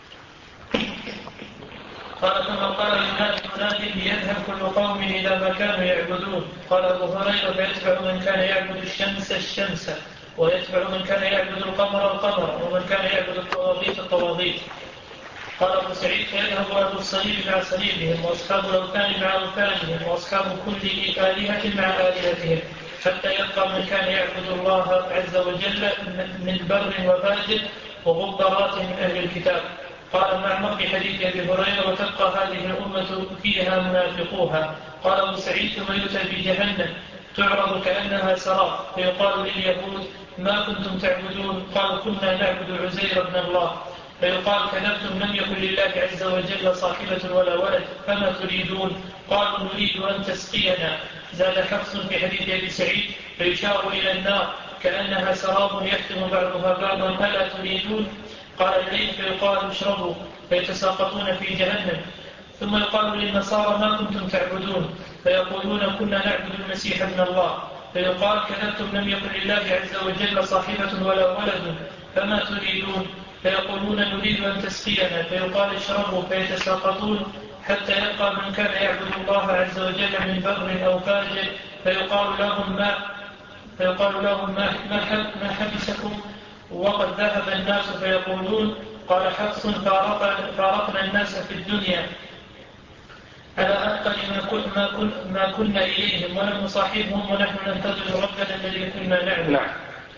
قال كما قال المنادي ليذهب كل قوم إلى ما كانوا يعبدون. قال أبو هريرة فيتبع من كان يعبد الشمس الشمس، ويتبع من كان يعبد القمر القمر، ومن كان يعبد الطواغيت الطواغيت. قال أبو سعيد فيذهب أهل الصليب مع صليبهم، وأصحاب الأوثان مع أوثانهم، وأصحاب كل آلهة مع آلهتهم، حتى يبقى من كان يعبد الله عز وجل من بر وفاجر وغبرات من أهل الكتاب. قال معمر في حديث أبي هريرة وتبقى هذه الأمة فيها منافقوها. قال أبو سعيد ثم يؤتى بجهنم تعرض كأنها سراب، فيقال لليهود ما كنتم تعبدون؟ قالوا كنا نعبد عزير بن الله. فيقال كذبتم، لم يكن لله عز وجل صاحبة ولا ولد، فما تريدون؟ قالوا نريد أن تسقينا. زاد حفص في حديث أبي سعيد فيشار إلى النار كأنها سراب يحتم بعضها بعضا ألا تريدون؟ قال الليل فيقال اشربوا فيتساقطون في جهنم. ثم يقال للنصارى ما كنتم تعبدون؟ فيقولون كنا نعبد المسيح ابن الله. فيقال كذبتم، لم يكن لله عز وجل صاحبة ولا ولد، فما تريدون؟ فيقولون نريد أن تسقينا. فيقال اشربوا فيتساقطون حتى يبقى من كان يعبد الله عز وجل من بر أو فاجر، فيقال لهم ما حبسكم وقد ذهب الناس؟ فيقولون قال حفص فارقنا الناس في الدنيا على أتقن ما كنا إليهم، ولم نصاحبهم ونحن ننتظر ربنا الذي كنا نعبد. نعم.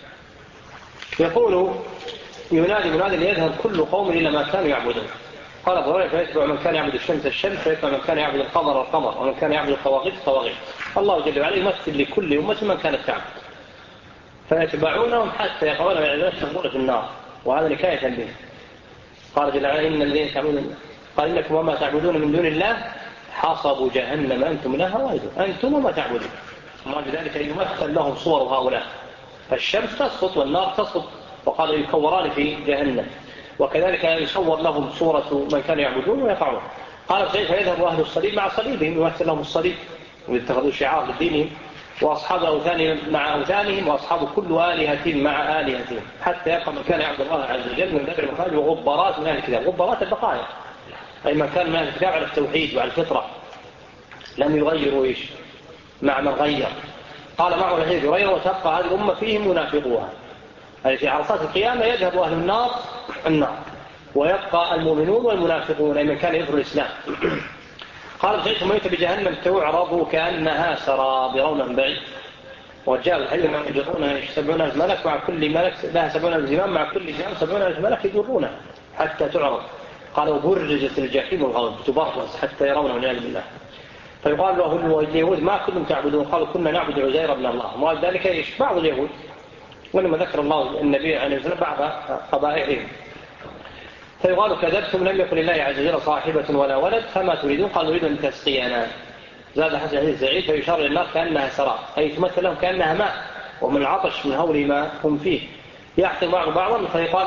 يقول ينادي منادي ليذهب كل قوم إلى ما كانوا يعبدون. قال أبو هريرة فيتبع من كان يعبد الشمس الشمس، فيتبع من كان يعبد القمر القمر، ومن كان يعبد الطواغيت الطواغيت. الله جل وعلا يمثل لكل أمة من كانت تعبد، فيتبعونهم حتى يقعون من عبادات يشربون في النار، وهذا نكاية به. قال جل وعلا إن الذين تعبدون قال إنكم وما تعبدون من دون الله حصبوا جهنم أنتم لها واردون، أنتم وما تعبدون. وما بذلك يمثل لهم صور هؤلاء، فالشمس تسقط والنار تسقط، وقال يكوران في جهنم، وكذلك يصور لهم صورة من كانوا يعبدون ويقعون. قال سيد فيذهب أهل الصليب مع صليبهم، يمثل لهم الصليب ويتخذوا شعار لدينهم، وأصحاب أوثان مع أوثانهم، وأصحاب كل آلهة مع آلهتهم، حتى يبقى من كان يعبد الله عز وجل من ذكر المخالف وغبارات من أهل الكتاب. غبارات البقايا أي من كان من أهل الكتاب على التوحيد وعلى الفطرة لم يغيروا مع من غير. قال معه الحديث غير وتبقى هذه الأمة فيهم منافقوها، أي في عرصات القيامة يذهب أهل النار ويبقى المؤمنون والمنافقون أي من كان يظهر الإسلام. قال ثم يؤتى بجهنم تعرض كأنها سراب يرونها من بعيد، وجاء الحلم أن يجرونها 70,000 ملك، مع كل ملك لها 70,000 زمام، مع كل زمام 70,000 ملك يجرونها حتى تعرض. قال وبرزت الجحيم والغوث تبرز حتى يرونها والعياذ بالله. فيقال له اليهود ما كنتم تعبدون؟ قالوا كنا نعبد عزير بن الله. وقال ذلك بعض اليهود، ولما ذكر الله النبي عليه الصلاة والسلام بعض قبائلهم. فيقال كذبتم، لم يكن لله عز وجل صاحبة ولا ولد، فما تريدون؟ قال نريد أن تسقينا. زاد حسن حديث سعيد فيشار إلى النار كأنها سراب، أي تمثل لهم كأنها ماء، ومن العطش من هول ما هم فيه يحتم بعضا. فيقال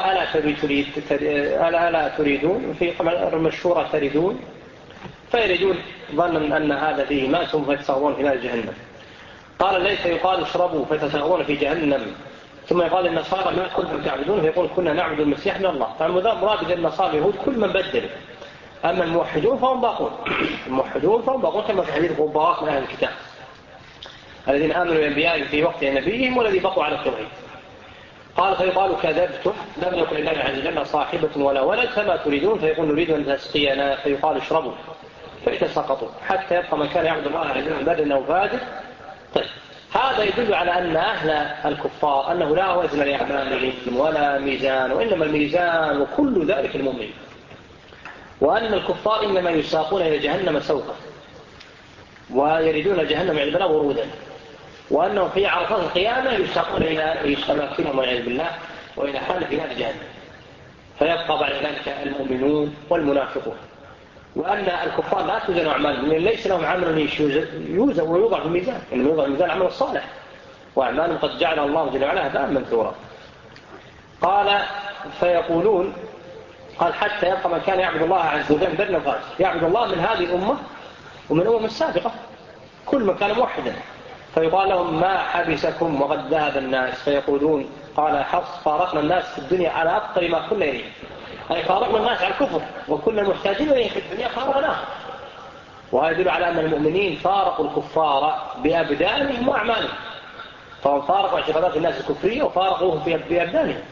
ألا تريدون؟ في المشهورة تريدون، فيريدون ظنا أن هذا فيه ماء ثم فيتساغون في نار جهنم. قال ليس يقال اشربوا فيتساغون في جهنم. ثم يقال النصارى ما كنتم تعبدون؟ فيقول كنا نعبد المسيح ابن الله. فالمراد النصارى اليهود كل من بدل، أما الموحدون فهم باقون. الموحدون فهم باقون كما في حديث غبارات من أهل الكتاب الذين آمنوا بأنبيائهم في وقت نبيهم والذي بقوا على التوحيد. قال فيقال كذبتم، لم يكن لله عز وجل صاحبة ولا ولد، فما تريدون؟ فيقول نريد أن تسقينا. فيقال اشربوا فيتساقطوا حتى يبقى من كان يعبد الله عز وجل بر أو فاجر. طيب هذا يدل على أن أهل الكفار أنه لا وزن لأعمالهم ولا ميزان، وإنما الميزان وكل ذلك المؤمن، وأن الكفار إنما يساقون إلى جهنم سوقا ويريدون جهنم عندنا ورودا، وأنهم في عرصات القيامة يساقون إلى أماكنهم والعياذ بالله وإلى حال في نار جهنم، فيبقى بعد ذلك المؤمنون والمنافقون. وأن الكفار لا توزن أعمالهم، لأن ليس لهم عمل يوزن ويوضع في الميزان، إنما يوضع في الميزان العمل الصالح، وأعمالهم قد جعل الله جل وعلا هباء منثورا. قال فيقولون قال حتى يبقى من كان يعبد الله عز وجل برا وفاجرا، يعبد الله من هذه الأمة ومن الأمم السابقة، كل من كان موحدا، فيقال لهم ما حبسكم وقد ذهب الناس، فيقولون قال حفص فارقنا الناس في الدنيا على أفضل ما كنا إليه، أي فارقنا الناس على الكفر وكنا محتاجين إليه في الدنيا فارقناه. وهذا يدل على أن المؤمنين فارقوا الكفار بأبدانهم وأعمالهم، فهم فارقوا اعتقادات الناس الكفرية وفارقوهم بأبدانهم.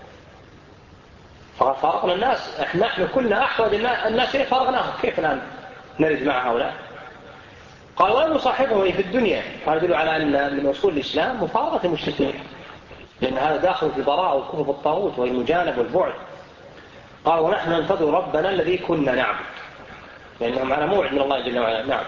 ففارقنا الناس، نحن كنا أحوج الناس إليه فارقناهم، كيف الآن نرد مع هؤلاء؟ قال ولا نصاحبهم في الدنيا. هذا يدل على أن من أصول الإسلام مفارقة المشركين، لأن هذا داخل في براءة والكفر بالطاغوت والمجانب والبعد. قال ونحن ننتظر ربنا الذي كنا نعبد، لأنهم على موعد من الله جل وعلا. نعم.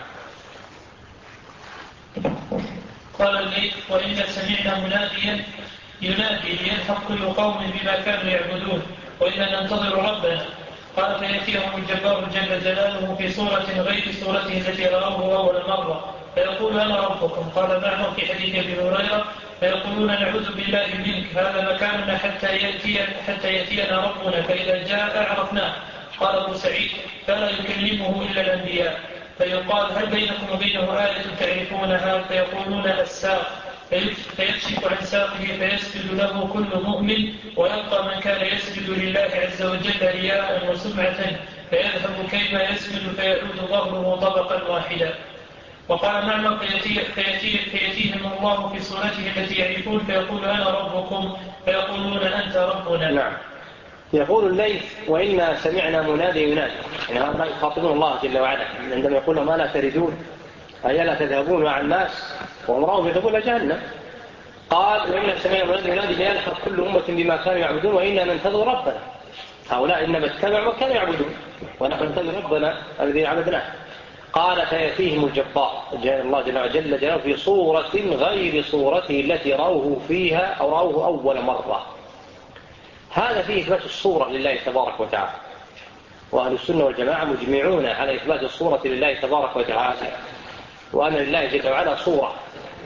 قال الليث وإنا سمعنا مناديا ينادي ليلحق كل قوم بما كانوا يعبدون وإنا ننتظر ربنا. قال فيأتيهم الجبار جل جلاله في صورة غير صورته التي رأوه أول مرة فيقول أنا ربكم. قال معمر في حديث أبي هريرة فيقولون نعوذ بالله منك هذا مكاننا حتى يأتينا ربنا فإذا جاء أعرفناه. قال أبو سعيد فلا يكلمه إلا الأنبياء. فيقال هل بينكم وبينه آية تعرفونها؟ فيقولون الساق. فيكشف عن ساقه فيسجد له كل مؤمن ويبقى من كان يسجد لله عز وجل رياء وسمعة فيذهب كيما يسجد فيعود ظهره طبقا واحدا. وقال معمر فيأتيهم الله في صورته التي يعرفون فيقول أنا ربكم فيقولون أنت ربنا. نعم. يقول الليث وإنا سمعنا منادي ينادي، يعني هؤلاء يخاطبون الله جل وعلا عندما يقول ما لا تردون أي لا تذهبون مع الناس وهم رأوا يذهبون إلى جهنم. قال وإنا سمعنا منادي ينادي ليلحق كل أمة بما كانوا يعبدون وإنا ننتظر ربنا. هؤلاء إنما اتبعوا ما كانوا يعبدون ونحن ننتظر ربنا الذي عبدناه. قال فيأتيهم الجبار الله جل جلاله في صورة غير صورته التي رأوه فيها أو رأوه أول مرة. هذا فيه إثبات الصورة لله تبارك وتعالى، وأهل السنة والجماعة مجمعون على إثبات الصورة لله تبارك وتعالى، وأن لله جل وعلا صورة،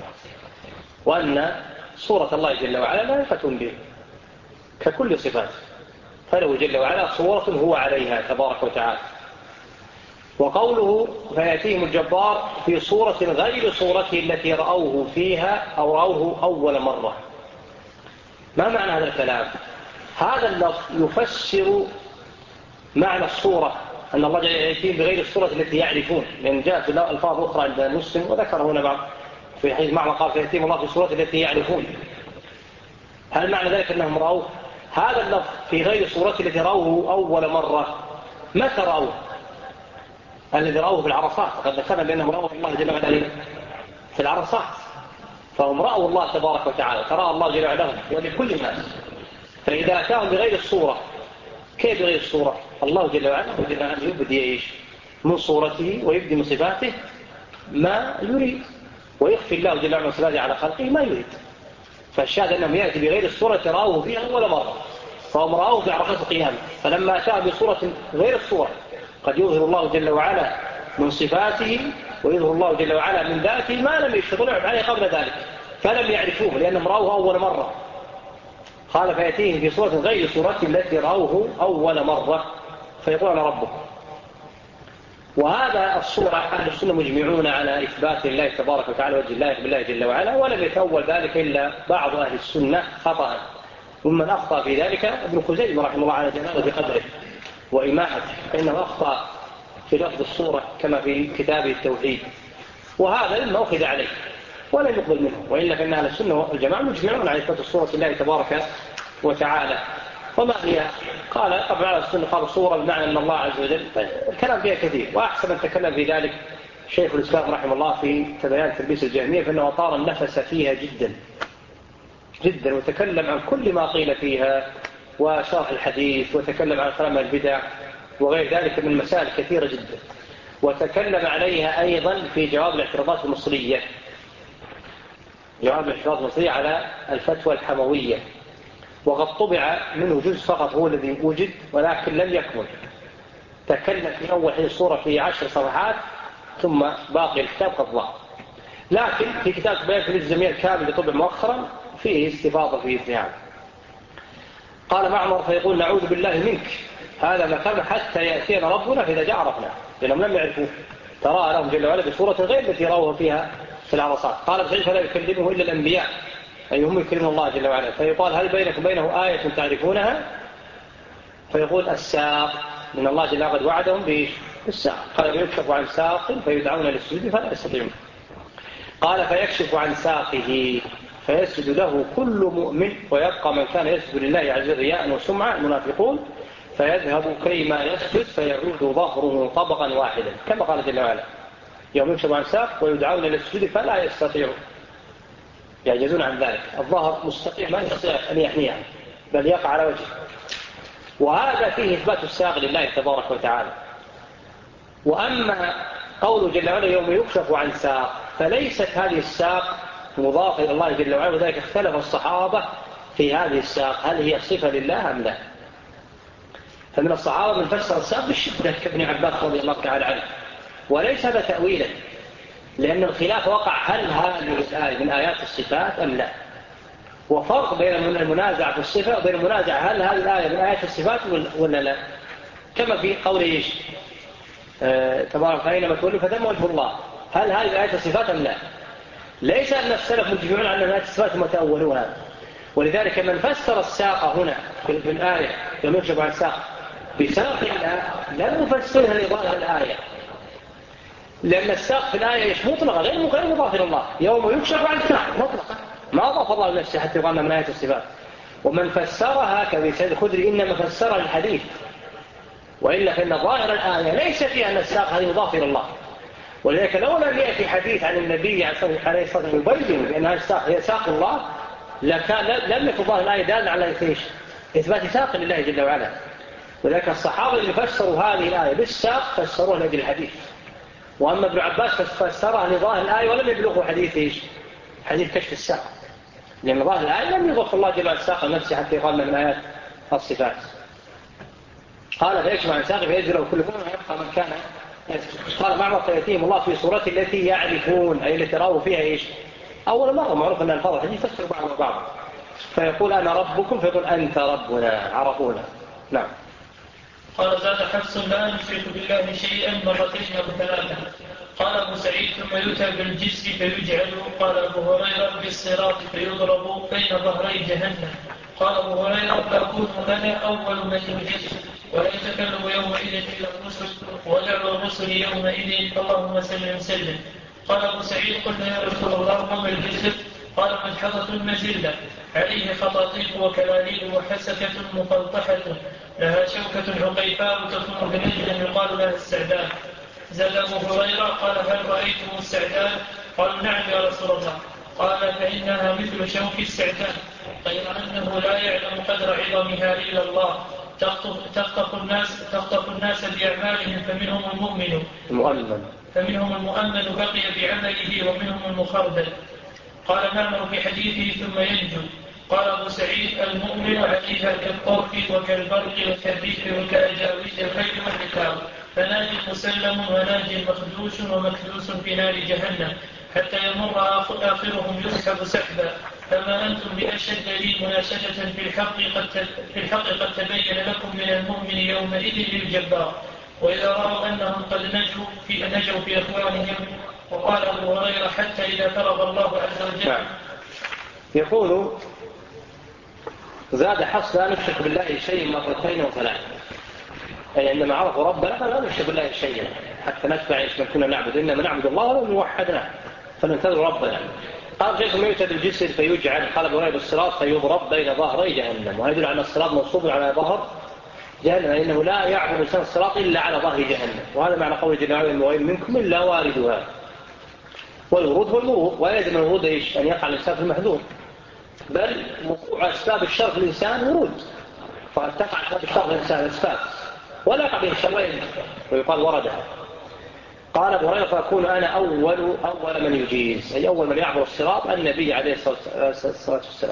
وأن صورة الله جل وعلا لا يفتون به ككل صفات، فله جل وعلا صورة هو عليها تبارك وتعالى. وقوله فيأتيهم الجبار في صورة غير صورته التي رأوه فيها أو رأوه أول مرة. ما معنى هذا الكلام؟ هذا اللفظ يفسر معنى الصورة، أن الله جل يأتيهم بغير الصورة التي يعرفون، لأن جاءت ألفاظ أخرى عند مسلم وذكر هنا بعض في حديث معمر قال فيأتيهم الله في الصورة التي يعرفون. هل معنى ذلك أنهم رأوه؟ هذا اللفظ في غير صورته التي رأوه أول مرة متى رأوه؟ الذي رأوه في العرصات، قد ذكرنا بأنهم رأوه الله جل وعلا في العرصات، فهم رأوا الله تبارك وتعالى، فرأى الله جل وعلا ولكل الناس. فإذا أتاهم بغير الصورة، كيف بغير الصورة؟ الله جل وعلا يبدي من صورته ويبدي من صفاته ما يريد، ويخفي الله جل وعلا صفاته على خلقه ما يريد. فالشاهد أنهم يأتي بغير الصورة رأوه فيها أول مرة، فهم رأوه في عرفات القيامة. فلما أتاه بصورة غير الصورة قد يظهر الله جل وعلا من صفاته ويظهر الله جل وعلا من ذاته ما لم يشتغلوا عليه قبل ذلك، فلم يعرفوه لأنهم رأوه أول مرة. قال فيأتيهم في صورة غير صورته التي رأوه أول مرة فيقول أنا ربكم. وهذا الصورة أهل السنة مجمعون على إثبات الله تبارك وتعالى وجه الله بالله جل وعلا، ولم يتأول ذلك إلا بعض أهل السنة خطأ، ومن أخطأ في ذلك ابن خزيمة رحمه الله على جنابة قدره وإماحته، فإنه أخطأ في لفظ الصورة كما في كتابه التوحيد، وهذا مما أخذ عليه ولم يقبل منه. وإلا فإن أهل السنة والجماعة مجمعون على إثبات الصورة الله تبارك وتعالى. وما هي؟ قال طبعا على السنة قال الصورة بمعنى أن الله عز وجل، الكلام فيها كثير، وأحسن من تكلم في ذلك شيخ الإسلام رحمه الله في تبيان تلبيس الجهمية، فإنه أطار النفس فيها جدا جدا، وتكلم عن كل ما قيل فيها وشرح الحديث، وتكلم عن كلام البدع وغير ذلك من مسائل كثيرة جدا، وتكلم عليها أيضا في جواب الاعتراضات المصرية، جواب الاعتراضات المصرية على الفتوى الحموية، وقد طبع منه جزء فقط هو الذي وجد ولكن لم يكمل. تكلم في أول هذه الصورة في 10 صفحات، ثم باقي الكتاب قد ضاع. لكن في كتاب بيان في الجميع الكامل اللي طبع مؤخرا فيه استفاضة في هذا. قال معمر فيقول نعوذ بالله منك هذا مكان حتى يأتينا ربنا فإذا جاء عرفنا، لأنهم لم يعرفوا. ترى لهم جل وعلا بصورة غير التي رأوها فيها في العرصات. قال ابن فلا يكلمه إلا الأنبياء، أي هم يكلمون الله جل وعلا. فيقال هل بينك وبينه آية تعرفونها؟ فيقول الساق، من الله جل وعلا قد وعدهم بالساق. قال يكشف عن ساق فيدعون للسجود فلا يستطيعون. قال فيكشف عن ساقه فيسجد له كل مؤمن، ويبقى من كان يسجد لله عز وجل رياء وسمعة المنافقون، فيذهب كيما يسجد فيعود ظهره طبقا واحدا، كما قال جل وعلا يوم يكشف عن ساق ويدعون للسجود فلا يستطيعون، يعجزون عن ذلك. الظهر مستقيم ما يستطيع أن يحنيه بل يقع على وجهه. وهذا فيه إثبات الساق لله تبارك وتعالى. وأما قول جل وعلا يوم يكشف عن ساق، فليست هذه الساق مضافة إلى الله جل وعلا، وذلك اختلف الصحابة في هذه الساق هل هي صفة لله أم لا. فمن الصحابة من فسر الساق بالشدة كابن عباس رضي الله تعالى عنه، وليس هذا تأويلا، لأن الخلاف وقع هل هذه الآية من آيات الصفات أم لا. وفرق بين المنازع في الصفة وبين المنازع هل هذه الآية من آيات الصفات ولا لا. كما في قول إيش تبارك أينما تولوا فثم وجه الله، هل هذه آيات الصفات أم لا. ليس أن السلف متفقون على أن آيات الصفات متأولونها. ولذلك من فسر الساق هنا في الآية يوم يكشف عن الساق بساق لم يفسرها لظاهر الآية، لأن الساق في الآية مطلقة غير مضاف إلى الله. يوم يكشف عن الساق مطلقة ما أضاف الله لنفسه حتى يقال من آيات الصفات. ومن فسرها كابن سعيد الخدري إنما فسرها الحديث، وإلا فإن ظاهر الآية ليس فيها أن الساق هذه مضاف إلى الله. ولذلك لو لم يأتي حديث عن النبي عليه الصلاة والسلام يبين بأن هذه الساق هي ساق الله لم يكن ظاهر الآية دال على إثبات ساق لله جل وعلا. ولذلك الصحابة اللي فسروا هذه الآية بالساق فسروها لأجل الحديث. وأما ابن عباس فسرها لظاهر الآية ولم يبلغه حديث كشف الساق، لأن ظاهر الآية لم يضف الله جل وعلا الساق نفسه حتى يقال من آيات الصفات. قال فيجمع عن ساق فيجرى كل منهم ويبقى من كان يسجد. قال معمر فيأتيهم الله في صورة التي يعرفون، أي التي رأوا فيها أول مرة معروف أن الفاظ الحديث تفسر بعض وبعض. فيقول أنا ربكم فيقول أنت ربنا، عرفونا. نعم. قال زاد حفص لا نشرك بالله شيئا مرتين أو ثلاثة. قال أبو سعيد ثم يؤتى بالجسر فيجعل. قال أبو هريرة بالصراط فيضرب بين ظهري جهنم. قال أبو هريرة فأكون أنا أول من يجس، ولا يتكلم يومئذ إلا الرسل، ودعوا الرسل يومئذ اللهم سلم. قال أبو سعيد قلنا يا رسول الله وما الجسر؟ قال مدحضة مزلة عليه خطاطيف وكلاليل وحسكة مفلطحة لها شوكة عقيفاء تكون بنجد يقال لها السعدان. زاد أبو هريرة قال هل رأيتم السعدان؟ قالوا نعم يا رسول الله. قال فإنها مثل شوك السعدان، غير أنه لا يعلم قدر عظمها إلا الله. تخطف الناس بأعمالهم فمنهم المؤمن بقي بعمله ومنهم المخردل. قال معمر في حديثه ثم ينجو. قال أبو سعيد المؤمن عليها كالطرف وكالبرق وكالريح وكأجاويز الخيل والركاب، فناج مسلم وناج مخدوش ومكدوس في نار جهنم حتى يمر آخرهم يسحب سحبا. فما أنتم بأشد لي مناشدة في الحق قد تبين لكم من المؤمن يومئذ للجبار. وإذا رأوا أنهم قد نجوا في إخوانهم. وقال أبو هريرة حتى إذا فرغ الله عز وجل. يقول زاد حفص لا نشرك بالله شيء مرتين وثلاثة، أي عندما عرفوا ربنا فلا نشرك بالله شيئا حتى نتبع من كنا نعبد، إنما نعبد الله ولم نوحدنا فننتظر ربنا. قال شيخ يؤتى بالجسر فيجعل. قال أبو هريرة بالصراط فيضرب بين ظهري جهنم، وهذا يدل على الصراط منصوب على ظهر جهنم، لأنه لا يعبد الإنسان الصراط إلا على ظهر جهنم. وهذا معنى قول جل وعلا وإن منكم إلا واردها. والورود هو المرود، ولا يلزم الورود أن يقع الإنسان في المحذور، بل وقوع أسباب الشر في الإنسان ورود، فقد تقع أسباب الشر في الإنسان أسباب ولا يقع به الشرين ويقال وردها. قال أبو هريرة فأكون أنا أول من يجيز، أي أول من يعبر الصراط النبي عليه الصلاة والسلام.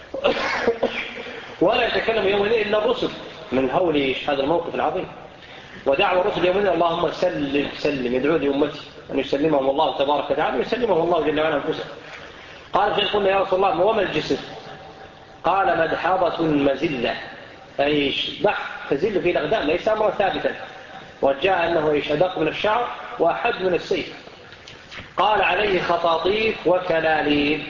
ولا يتكلم يومئذ إلا الرسل من هول هذا الموقف العظيم. ودعوى الرسل يومئذ اللهم سلم يدعو لأمتي أن يسلمهم الله تبارك وتعالى ويسلمهم الله جل وعلا أنفسهم. قال فقلنا يا رسول الله وما الجسر؟ قال مدحضة مزلة، أي تزل فيه الأقدام، ليس أمرا ثابتا. وجاء أنه أدق من الشعر وأحد من السيف. قال عليه خطاطيف وكلاليب.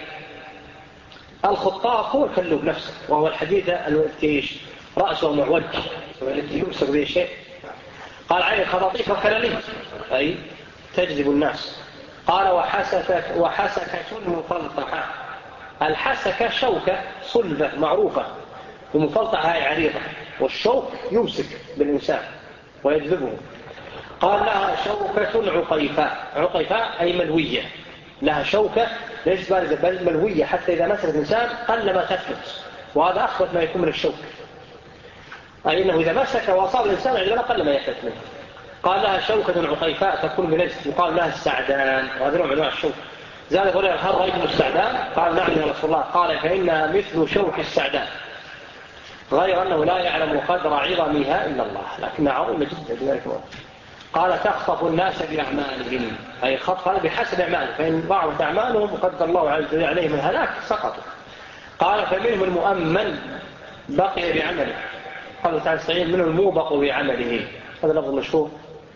الخطاف هو الكلوب نفسه، وهو الحديدة التي رأسه معوج والتي يمسك به شيء. قال عليه خطاطيف وكلاليب أي تجذب الناس. قال وحسكة مفلطحة. الحسكة شوكة صلبة معروفة، ومفلطحة هي عريضة، والشوك يمسك بالإنسان ويجذبه. قال لها شوكة عقيفاء. عقيفاء أي ملوية، لها شوكة ليس بارزة بل ملوية، حتى إذا مسكت الإنسان قل ما تفلت، وهذا أخبث ما يكون من الشوك، أي أنه إذا مسك وأصاب الإنسان عندما قل ما يفلت منه. قال لها شوكة عقيفاء تكون بنجس، يقال لها السعدان، وهذا نوع من أنواع الشوك. زاد يقول هل رأيتم السعدان؟ قال نعم يا رسول الله. قال فإنها مثل شوك السعدان، غير أنه لا يعلم قدر عظمها إلا الله، لكنها عظيمة جدا بذلك الوقت. قال تخطف الناس بأعمالهم، أي خطف بحسب أعمالهم، فإن ضاعفت أعمالهم وقدر الله عز وجل عليهم الهلاك سقطوا. قال فمنهم المؤمن بقي بعمله. قال تعالى السعيد منه الموبق بعمله، هذا لفظ مشهور،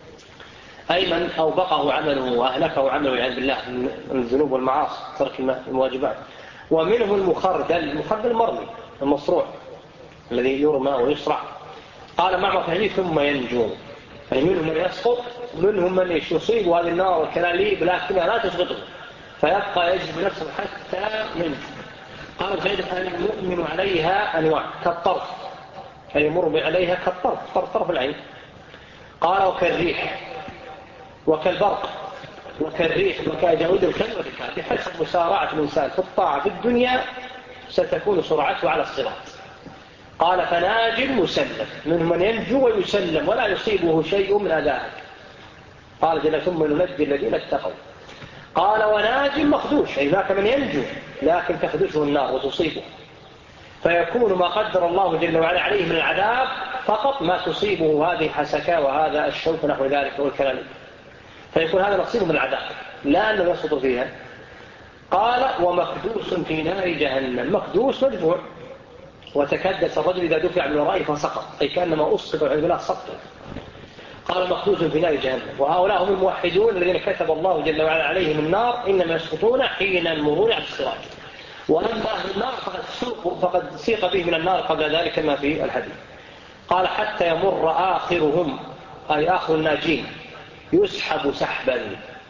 أي من أوبقه عمله وأهلكه عمله والعياذ بالله من الذنوب والمعاصي ترك المواجبات. ومنهم المخردل. المخردل المرمي المصروع الذي يرمى ويصرع. قال معه في حديث ثم ينجو، أي منهم من يسقط ومنهم من يصيب هذه النار والكلاليب لكنها لا تسقطه، فيبقى يجب نفسه حتى ينجو. قال فإذا المؤمن عليها أنواع كالطرف، أي يمر عليها كالطرف، طرف العين. قال وكالريح وكالبرق وكالريح وكجود الخيل والركاب، بحسب مسارعة الإنسان في الطاعة في الدنيا ستكون سرعته على الصراط. قال فناج مسلم، منهم من ينجو ويسلم ولا يصيبه شيء من أذاه. قال جل ثم ننجي الذين اتقوا. قال وناج مخدوش، أي ذاك من ينجو لكن تخدشه النار وتصيبه، فيكون ما قدر الله جل وعلا عليه من العذاب فقط ما تصيبه هذه الحسكة وهذا الشوك نحو ذلك والكلام، فيكون هذا نصيبه من العذاب لا أنه يسقط فيها. قال ومكدوس في نار جهنم. مكدوس مدفوع، وتكدس الرجل إذا دفع من ورائه فسقط، أي كأنما أسقط والعياذ بالله سقطا. قال مكدوس في نار جهنم. وهؤلاء هم الموحدون الذين كتب الله جل وعلا عليهم النار، إنما يسقطون حين المرور على الصراط. وأما أهل النار فقد سيق به من النار قبل ذلك ما في الحديث. قال حتى يمر آخرهم، أي آخر الناجين، يسحب سحبا.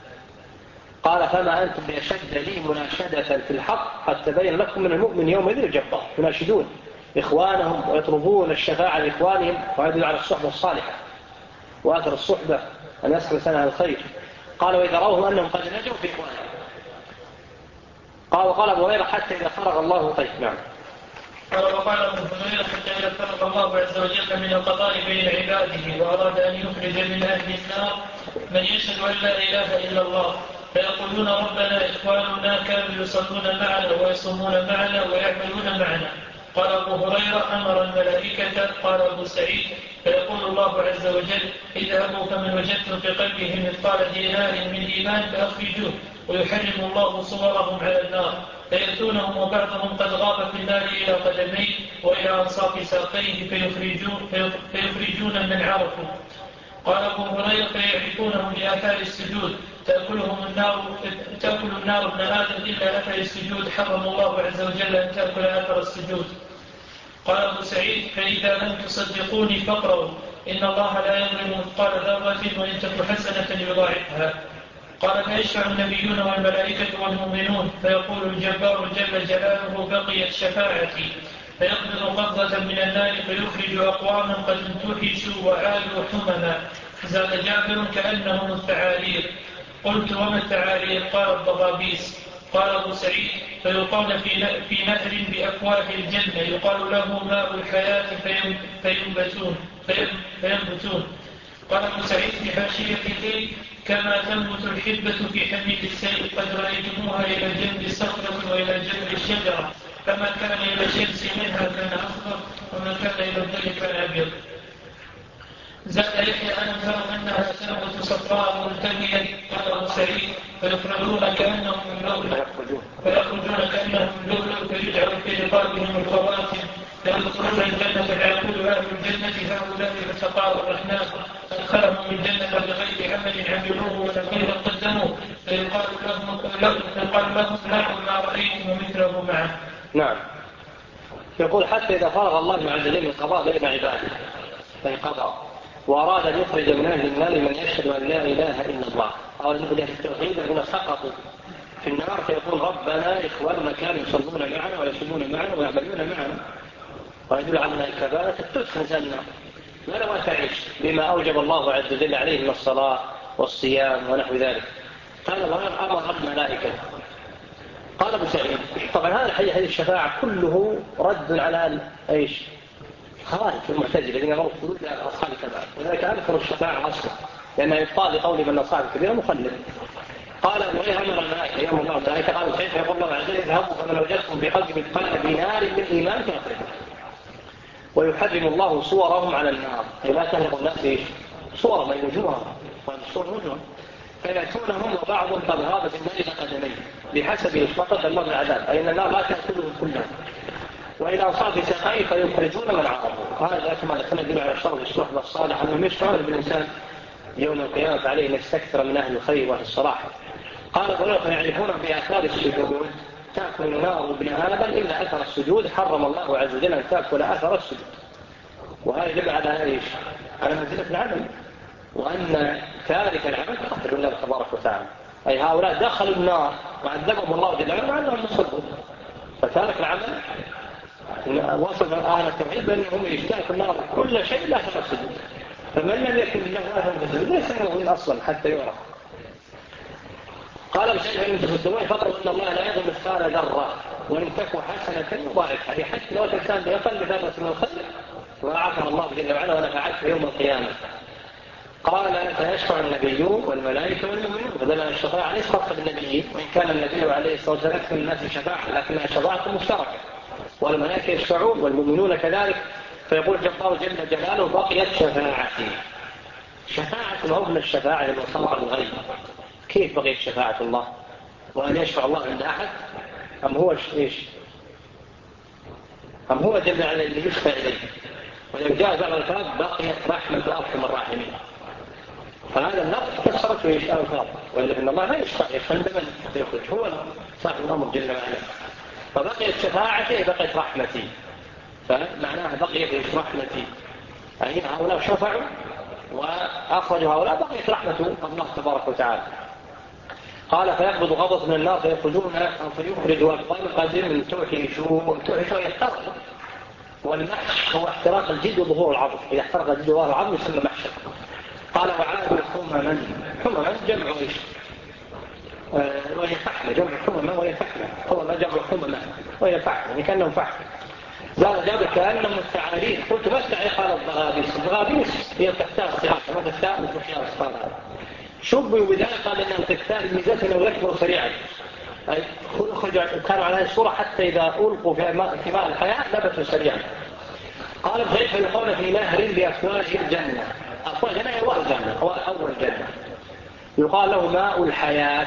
قال فما أنتم بأشد لي مناشدة في الحق، قد تبين لكم من المؤمن يومئذ الجبار. يناشدون إخوانهم ويطلبون الشفاعة لإخوانهم، ويدل على الصحبة الصالحة وآثر الصحبة أن يسأل سنة الخير. قال وإذا رأوهم أنهم قد نجوا في إخوانهم. قال أبو هريرة حتى إذا فرغ الله. طيب نعم. قال وقال ابن هريرة حتى إذا فرغ الله عز وجل من القضاء بين عباده وأراد أن يخرج من أهل النار من يشهد أن لا إله إلا الله، فيقولون ربنا إخواننا كانوا يصلون معنا ويصومون معنا ويعملون معنا. قال أبو هريرة أمر الملائكة. قال أبو سعيد فيقول الله عز وجل اذهبوا فمن وجدتم في قلبه مثقال دينار من إيمان فأخرجوه، ويحرم الله صورهم على النار، فيأتونهم وبعضهم قد غاب في النار إلى قدميه وإلى أنصاف ساقيه فيخرجون من عرفوا. قال أبو هريرة فيعرفونهم بآثار السجود، تأكل النار ابن آدم إلا أثر السجود، حرم الله عز وجل أن تأكل أثر السجود. قال أبو سعيد فإذا لم تصدقوني فاقرأوا إن الله لا يظلم مثقال ذرة وإن تك حسنة يضاعفها. قال فيشفع النبيون والملائكة والمؤمنون، فيقول الجبار جل جلاله بقيت شفاعتي، فيقبض قبضة من النار فيخرج أقواما قد انتحشوا وعالوا حمما. زاد جابر كأنهم الثعالير. قلت وما الثعالير؟ قال الضبابيس. قال أبو سعيد فيقال في نهر بأفواه الجنة يقال له ماء الحياة فينبتون. قال أبو سعيد في حاشيته كما تنبت الحبة في حميد السيل قد رأيتموها إلى جنب الصخرة وإلى جنب الشجرة، فما كان إلى الشمس منها كان أصفر وما كان إلى الظل كان أبيض. زاد يحيى أن تروا أنها تنبت صفراء ملتهية. قال أبو سعيد فيخرجون كأنهم لؤلؤ فيجعل في رقابهم الخواتم فيدخلون الجنة فيقول أهل الجنة هؤلاء فسقاء الرحمن أدخلهم الجنة بغير عمل عملوه ولا خير قدموه فيقال لهم نعم ما رأيتم مثله معه. نعم. يقول حتى إذا فرغ الله عز وجل من قضاء بين عباده فانقضى وأراد أن يخرج من أهل النار من يشهد أن لا إله إلا الله أو المؤمن التوحيد الذين سقطوا في النار فيقول ربنا إخواننا كانوا يصلون معنا ويصلون معنا ويعملون معنا ويدل على الكبائر تدخل الجنة ولا تعيش بما أوجب الله عز وجل عليه من الصلاة والصيام ونحو ذلك. قال الله أمر الملائكة. قال ابو سعيد طبعا هذا حديث الشفاعة كله رد على ايش؟ خوارج المعتزلة الذين يرون خلود أصحاب الكبائر ولذلك أنكر الشفاعة أصلا لأنها يبطال لقول من أصحاب الكبيرة مخلد. قال وإيه أمر الملائكة يوم الله الملائكة قالوا كيف يقول الله عز وجل اذهبوا فمن وجدتم بقلب مثقال دينار من إيمان فأخرجوا ويحرم الله صورهم على النار أي لا تهلق الناس ايش؟ صورهم أي وجوههم وجوههم فيأتونهم وبعضهم قد غاب في النار قدميه بحسب إشفاقة الله العذاب أي أن النار لا تأكلهم كلها وإلى صاف سقيه فيخرجون من عرضه. هذا كما ذكرنا يدل على شرط الصحبة الصالحة أنه مش شرط بالإنسان يوم القيامة عليه أن يستكثر من أهل الخير وأهل الصلاح. قال العلماء يعرفون بآثار السجود تأكل النار ابن آدم إلا أثر السجود حرم الله عز وجل أن تأكل أثر السجود. وهذا يدل على إيش؟ على منزلة العمل وأن تارك العمل قتل الله تبارك وتعالى أي هؤلاء دخلوا النار وعذبهم الله جل وعلا مع أنهم يصلون فتارك العمل وصف أهل التوحيد بأنهم يشتاكوا النار كل شيء لا تفسد فمن لم يكن له أهل التوحيد ليس له أصلا حتى يعرف. قال بشيء من تفسدون فقروا أن الله لا يظلم مثقال ذرة وإن تكن حسنة يضاعفها أي حتى لو الإنسان بأقل ذرة من الخير وعافر الله جل وعلا ونفعته يوم القيامة. قال فيشفع النبيون والملائكة والمؤمنون فدل الشفاعة ليس خاصة بالنبي وإن كان النبي عليه الصلاة والسلام أكثر الناس شفاعة لكنها شفاعة مشتركة والملائكة يشفعون والمؤمنون كذلك. فيقول الله جل جلاله بقيت شفاعتي. شفاعة ما هو من الشفاعة لمن صنع الغيب. كيف بقيت شفاعة الله وأن يشفع الله عند أحد أم هو إيش أم هو جل على اللي يشفع إليه. ولو جاء بعض الكلام بقيت رحمة أرحم الراحمين فهذا اللفظ كسرت ويشاء الفاظ ولكن الله لا يشفع عندما يخرج هو صاحب الأمر جل وعلا. فبقيت شفاعتي بقيت رحمتي فمعناها بقيت رحمتي أي هؤلاء شفعوا وأخرجوا هؤلاء بقيت رحمة الله تبارك وتعالى. قال فيقبض غضب من النار فيخرجون أو فيخرجوا أبطال القادرين من توحشون يحترق والمحش هو احتراق الجلد وظهور العظم إذا احترق الجلد وظهور العظم يسمى محشا. قال وعاد حمما جمع ايش وهي فحمة جمع حمما وهي فحمة حمما جمع حمما وهي فحمة يعني كأنهم فحمة جاب كأنهم التعاريف قلت ما استعي قال الضغابيس هي الكفتاء الصغار كما كفتاء مثل خيار الصغار شبوا بذلك قال إنهم كفتاء الميزات أنه يكبر سريعا كانوا على هذه الصورة حتى إذا ألقوا في ماء الحياة نبتوا سريعا. قال بزيف يلقون في نهر بأفواه الجنة أفواه الجنة هو الجنة هو أول الجنة يقال له ماء الحياة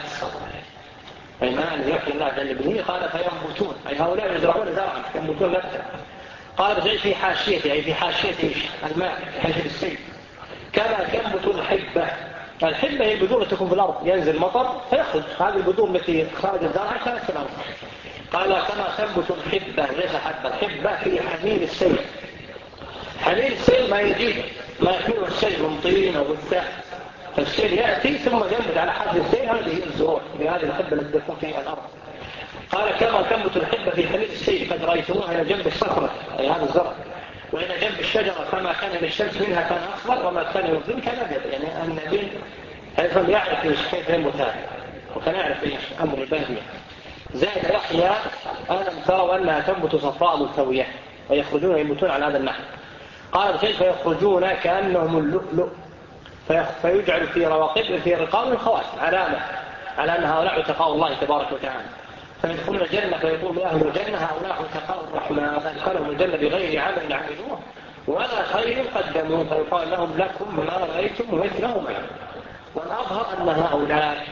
أي ماء يحيي الله جل به. قال فينبتون أي هؤلاء يزرعون زرعا ينبتون نبتا. قال بزيف في حاشيته أي في حاشية الماء حاشية السيل كما تنبت الحبة. الحبة هي البذور تكون في الأرض ينزل مطر فيخرج هذه البذور التي خارج الزرع كانت في الأرض. قال كما تنبت الحبة ليس حبة الحبة في حميل السيل. حميل السيل ما يجيب ما يحمله السيل من طين أو غثاء فالسيل يأتي ثم ينبت على حد السيل هذه هي الزروع بهذه الحبة التي تكون في الأرض. قال كما تنبت الحبة في حميل السيل قد رأيتموها إلى جنب الصخرة أي هذا الزرع وإلى جنب الشجرة فما كان للشمس منها كان أصفر وما كان يظلم كان أبيض يعني النبي أيضا يعرف كيف ينبت وكان يعرف إيش أمر البادية. زائد يحيى ألم تروا أنها تنبت صفراء ملتوية ويخرجون ينبتون على هذا النحو. قال كيف يخرجون كأنهم اللؤلؤ فيجعل في رواقب في رقاب الخواتم علامة على أن هؤلاء اتقوا الله تبارك وتعالى فيدخلون الجنة فيقول أهل الجنة هؤلاء اتقوا الرحمن أدخلهم الجنة بغير عمل عملوه ولا خير قدموه فيقال لهم لكم ما رأيتم مثله معه. والأظهر أن هؤلاء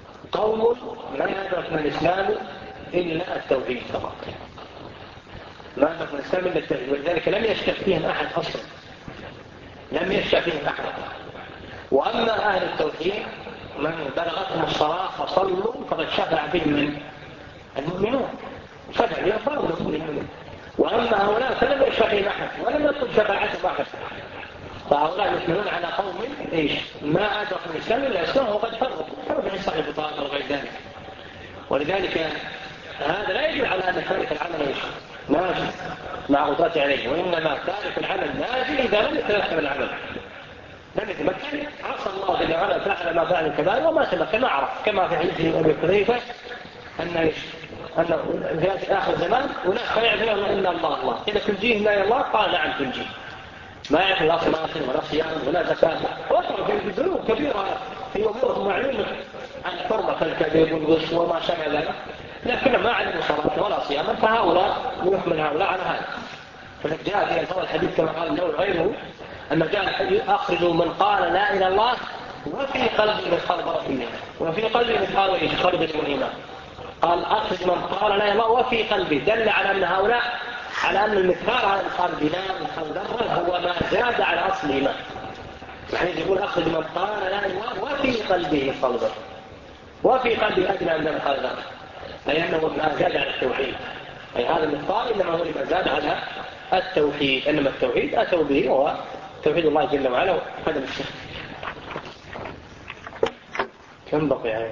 قوم لا يدرك من الإسلام إلا التوحيد فقط ما دخل الإسلام إلا التوحيد، ولذلك لم يشتك فيهم أحد أصلا، لم يشتك فيهم أحد. وأما أهل التوحيد من بلغتهم الصلاة فصلوا فقد شفع فيهم من المؤمنون، شفع فيهم فرض المؤمنون. وأما هؤلاء فلم يشفع فيهم أحد ولم يطلب شفاعتهم أحد، فهؤلاء يحملون على قوم إيش ما أدركوا الإسلام إلا إسلام وقد فرضوا في صحيح البطاقة وغير ذلك. ولذلك هذا لا يدل على أن تارك العمل ناجي مع قدرته عليه، وإنما تارك العمل ناجي إذا لم يترتب العمل، لم يتمكن، عصى الله جل وعلا فعل ما فعل الكبائر وما تمكن ما عرف، كما في حديث أبي حذيفة أن في آخر الزمان وناس يعرفون إن الله إذا تنجيه لا الله قال نعم تنجيه، ما يعرف لا صلاة ولا صيام ولا زكاة، وصل في ذنوب كبيرة في أمور معلومة عن حرمة كالكذب والغش وما شابه ذلك، لكن ما علموا صلاة ولا صياما، فهؤلاء يحمل هؤلاء على هذا. فجاء في هذا الحديث كما قال النووي غيره أن جاء الحديث أخرجوا من قال لا إله إلا الله وفي قلبه مثقال ذرة من إيمان، وفي قلبه مثقال خردل من إيمان. قال أخرج من قال لا إله إلا الله وفي قلبه، دل على أن هؤلاء على أن المثقال على مثقال دينار مثقال ذرة هو ما زاد على أصل الإيمان. يعني يقول أخرج من قال لا إله إلا الله وفي قلبه مثقال ذرة، وفي قلبه أدنى من مثقال ذرة، أي أنه ما زاد على التوحيد، أي هذا المثقال إنما هو ما زاد على التوحيد، إنما التوحيد أتوا به هو توحيد الله جل وعلا وعدم الشرك. كم بقي يعني؟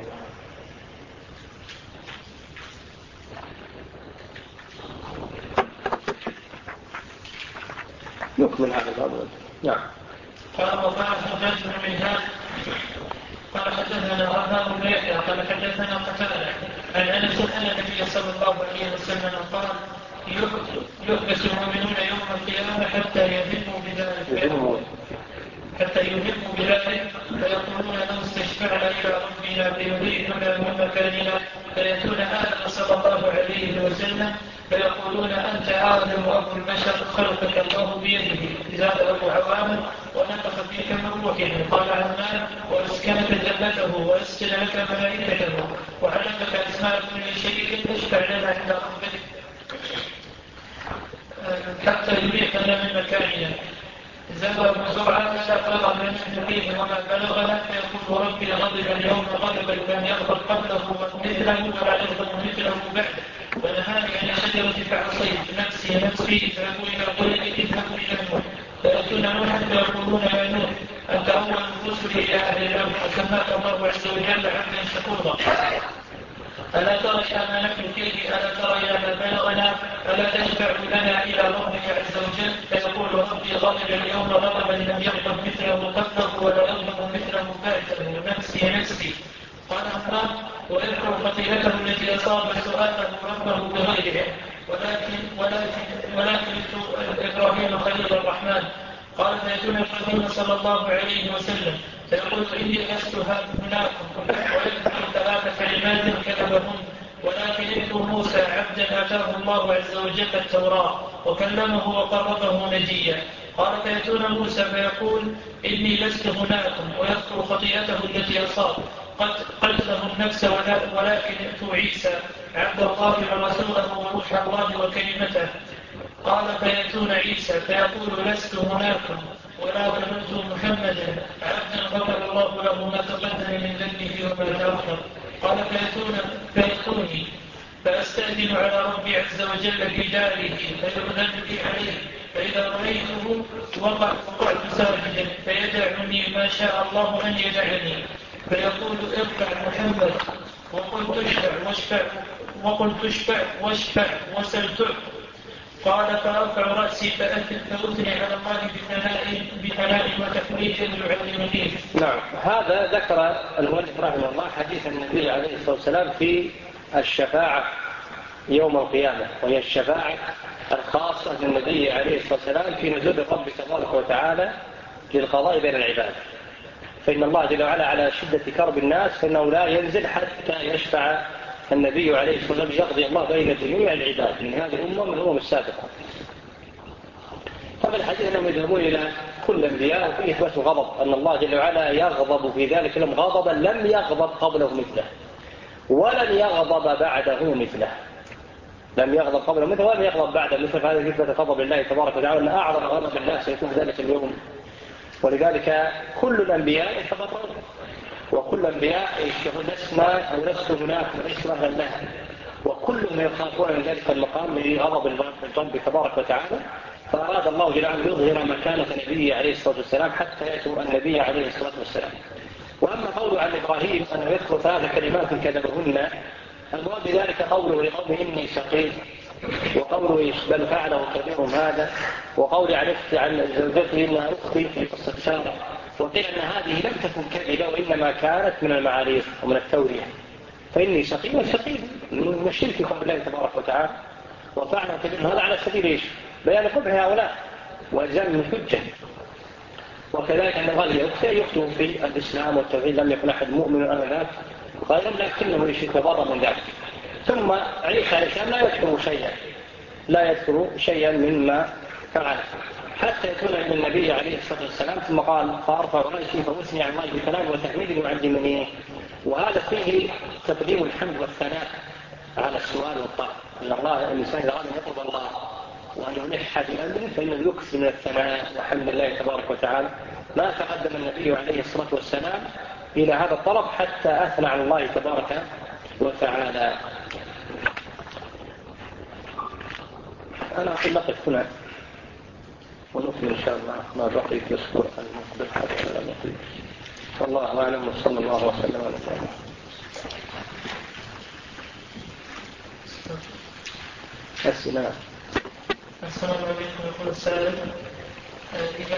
نكمل هذا الأمر. نعم. قال وقال حجاج بن منهال قال حدثنا وهاب بن يحيى قال حدثنا قتادة عن أنس أن النبي صلى الله عليه وسلم قال يحبس المؤمنون يوم القيامة حتى يهموا بذلك فيقولون لو استشفعنا إلى ربنا فيريدنا من مكاننا فيأتون آدم صلى الله عليه وسلم فيقولون أنت آدم أبو البشر خلقك الله بيده، زاد أبو عوام ونفخ فيك من روحه. قال عمان وأسكنك جنته وأسكن لك ملائكته وعلمك أسماء كل شيء اشفع لنا عند ربك حتى يريحنا من مكاننا. زاد أبو زرعة فأخذ من فيه وما بلغنا فيقول ربي غضب اليوم غضبا لم يغضب قبله مثله ولا يغضب مثله بعده، ونهاني عن الشجرة فعصيت نفسي فيقول إلى قلبي اذهبوا إلى نوح فيأتون نوحا فيقولون يا نوح أنت أول الرسل إلى أهل الأرض وسماك الله عز وجل عبدا شكورا، ألا ترى إلى ما نحن فيه، ألا ترى إلى ما بلغنا، ألا تشفع لنا إلى ربك عز وجل فيقول ربي غضب اليوم غضبا لم يغضب مثله قبله ولا يغضب مثله بعده نفسي. قال عمار ويذكر خطيئته التي أصاب سؤاله ربه بغيره ولكن إبراهيم خليل الرحمن. قال فيأتون إبراهيم صلى الله عليه وسلم فيقول إني لست هناكم ويذكر 3 كلمات كتبهن ولكن ابن موسى عبدا آتاه الله عز وجل التوراة وكلمه وقربه نجيا. قال فيأتون موسى فيقول إني لست هناكم ويذكر خطيئته التي أصاب قتله النفس ولكن ائتوا عيسى عبد الله ورسوله وروح الله وكلمته. قال فيأتون عيسى فيقول لست هناكم ولا ظلمت محمدا عبدا غفر الله له ما تقدم من ذنبه وما تأخر. قال فيأتوني فأستأذن على ربي عز وجل في داره فيؤذن لي عليه، فإذا رأيته وقعت ساجدا فيدعني ما شاء الله أن يدعني فيقول ارفع محمد وقل تشفع واشفع وسل تعط. قال فأرفع رأسي فأثني على الله بثناء وتحميد يعلمني. نعم. هذا ذكر المؤلف رحمه الله حديث النبي عليه الصلاة والسلام في الشفاعة يوم القيامة، وهي الشفاعة الخاصة للنبي عليه الصلاة والسلام في نزول الرب تبارك وتعالى للقضاء بين العباد. فإن الله جل وعلا على شدة كرب الناس فإنه لا ينزل حتى يشفع النبي عليه الصلاة والسلام يقضي الله بين جميع العباد من هذه الأمة من الأمم السابقة. هذا الحديث أنهم يذهبون إلى كل الأنبياء وفيه إثبات الغضب، أن الله جل وعلا يغضب في ذلك لهم غضبا لم يغضب قبله مثله ولن يغضب بعده مثله. لم يغضب قبل مثل ولم يغضب بعد مثل. هذا نسبة غضب الله تبارك وتعالى أن أعظم غضب الله سيكون ذلك اليوم. ولذلك كل الأنبياء يتبررون، وكل الأنبياء يشتهون لسنا أو لست هناك وليس أهلا لها، وكلهم يخافون من ذلك المقام لغضب الرب تبارك وتعالى. فأراد الله جل وعلا يظهر مكانة نبيه عليه الصلاة والسلام حتى يأتوا النبي عليه الصلاة والسلام. وأما قوله عن إبراهيم أنه يذكر 3 كلمات كذبهن، المراد بذلك قوله لقومه إني سقيم، وقوله بل فعله كبيرهم هذا، وقوله عن زوجته إنها أختي في قصة سارة. وقيل أن هذه لم تكن كذبة وإنما كانت من المعاريف ومن التورية. فإني سقيم من الشرك بقول الله تبارك وتعالى، وفعله كبيرهم هذا على سبيل إيش؟ بيان قبح هؤلاء وإلزام من الحجة. وكذلك أن هذه أختي يخطئ في الإسلام والتوحيد، لم يكن أحد مؤمن آنذاك غير لكنه يتبرأ من ذلك. ثم عيسى عليه السلام لا يذكر شيئا مما فعل حتى يكون عند النبي عليه الصلاة والسلام. ثم قال فأرفع رأسي فأثني على الله بكلام وتحميد ويعلمني. وهذا فيه تقديم الحمد والثناء على السؤال والطلب، أن الله الإنسان إذا أراد أن يطلب الله وأن يلح بأمره فإنه يكثر من الثناء وحمد الله تبارك وتعالى. ما تقدم النبي عليه الصلاة والسلام إلى هذا الطلب حتى أثنى على الله تبارك وتعالى. أنا أقول نقف هنا ونكمل إن شاء الله ما بقي في الأسبوع المقبل حتى لا نقل. والله أعلم وصلى الله وسلم على سيدنا. السلام عليكم. يقول السائل: إذا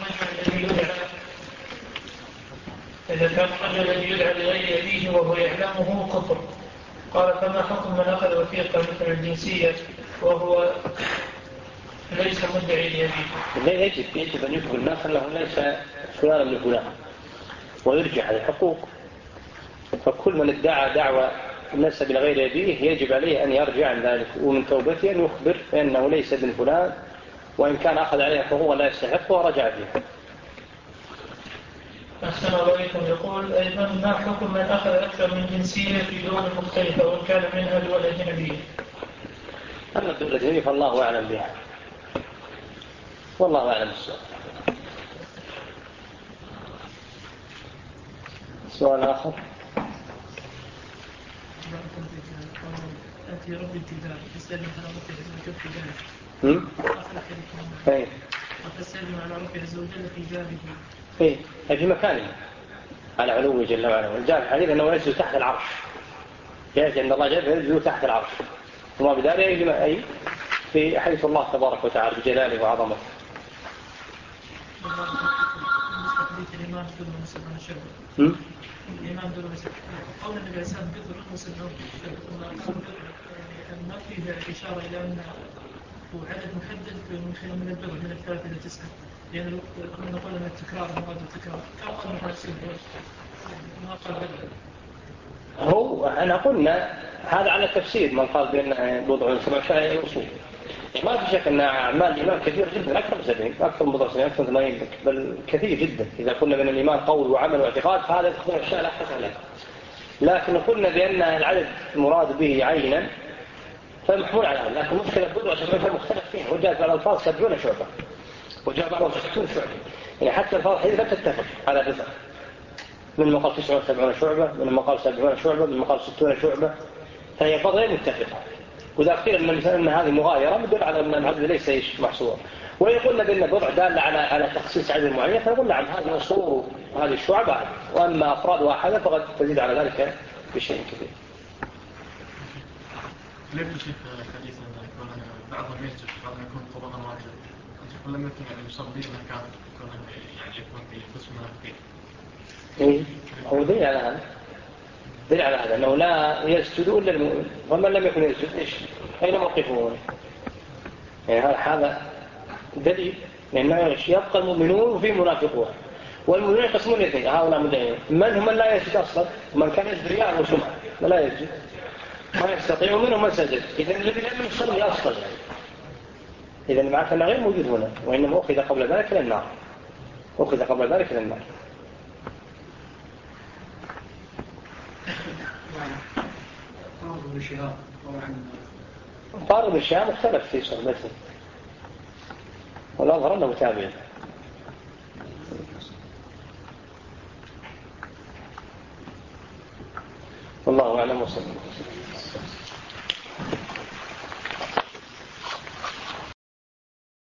كان الرجل الذي يدعى لغير أبيه وهو يعلمه كفر، قال فما حكم من أخذ وثيقة مثل الجنسية وهو ليس مدعي لأبيه؟ لا يجب أن يخبر الناس أنه ليس فلان من فلان ويرجع على الحقوق. فكل من ادعى دعوة نسب لغير أبيه يجب عليه أن يرجع عن ذلك، ومن توبته أن يخبر بأنه ليس ابن فلان، وإن كان أخذ عليه حقوق لا يستحق ورجع فيه. أحسن عليكم. يقول أيضا: ما حكم من أخذ أكثر من جنسية في دول مختلفة وإن كان منها دول أجنبية؟ أما الدول الأجنبية فالله أعلم بها، والله أعلم السؤال. سؤال آخر: أنت يا ربي ابتداء تسلم على ربي عز وجل في ذلك. وتسلم على ربي عز وجل في جانبه. في مكانه على علوه جل وعلا. والجاء في الحديث أنه ينزل تحت العرش، يأتي عند الله جل ينزل تحت العرش، وما بذلك أي في حيث الله تبارك وتعالى بجلاله وعظمته. الإمام دون مسلم الشعب. الإمام دون مسلم. قول النبي عليه الصلاة والسلام دون مسلم ما فيه إشارة إلى أن عدد محدد من الدول من 3 إلى 9، لأن نقول أن التكرار مراد التكرار كأقل من نفس الدول ما قال بدل. هو أنا قلنا هذا على تفسير من قال بأن بضع 7 أصول. ما في شك أن أعمال الإيمان كثير جدا، أكثر من 70 أكثر من بضع 70 أكثر من 80 بل كثير جدا. إذا قلنا من الإيمان قول وعمل واعتقاد فهذا يدخل الأشياء لا حصر لها. لكن قلنا بأن العدد المراد به عينا فمحمول على هذا. لكن مشكلة بضع 70 مختلف فيها، وجاءت على الألفاظ 70 شعبة وجاء بعضهم 60 شعبة، يعني حتى الألفاظ هذه لا تتفق على بضع. من مقال 79 شعبة، من مقال 70 شعبة، من مقال 60 شعبة، فهي الألفاظ غير متفقة. وإذا قيل أن هذه مغايرة يدل على أن العدد ليس محصورا. ويقولنا بأن البضع دال على تخصيص عدد معين، فنقول نعم هذه أصول هذه الشعب، وأما أفراد واحدة فقد تزيد على ذلك بشيء كثير. ليه شيخ حديث أن بعضهم يسجد بعضهم يكون قرآن واحدة، كنت لم يكن يعني يصلي مكان يكون يعني يكون في قسم إيه هو دليل على هذا، دليل على هذا أنه لا يسجد إلا المؤمن، ومن لم يكن يسجد إيش أين موقفه؟ يعني هذا دليل، لأنه يبقى المؤمنون وفي منافقون، والمؤمنون يقسمون اثنين هؤلاء مدعين: من هم من لا يسجد أصلا، ومن كان يسجد رياء وسمعة لا يسجد ما يستطيع، منهم من سجد. إذن الذي لم يصلي أصلا يعني إذن معك أنه غير موجود هنا، وإنما أخذ قبل ذلك للنار، أخذ قبل ذلك للنار. طبعا الشهاب طبعا قارب الشام اختلف في صحبته والأظهر أنه تابع. والله أعلم وصلى الله.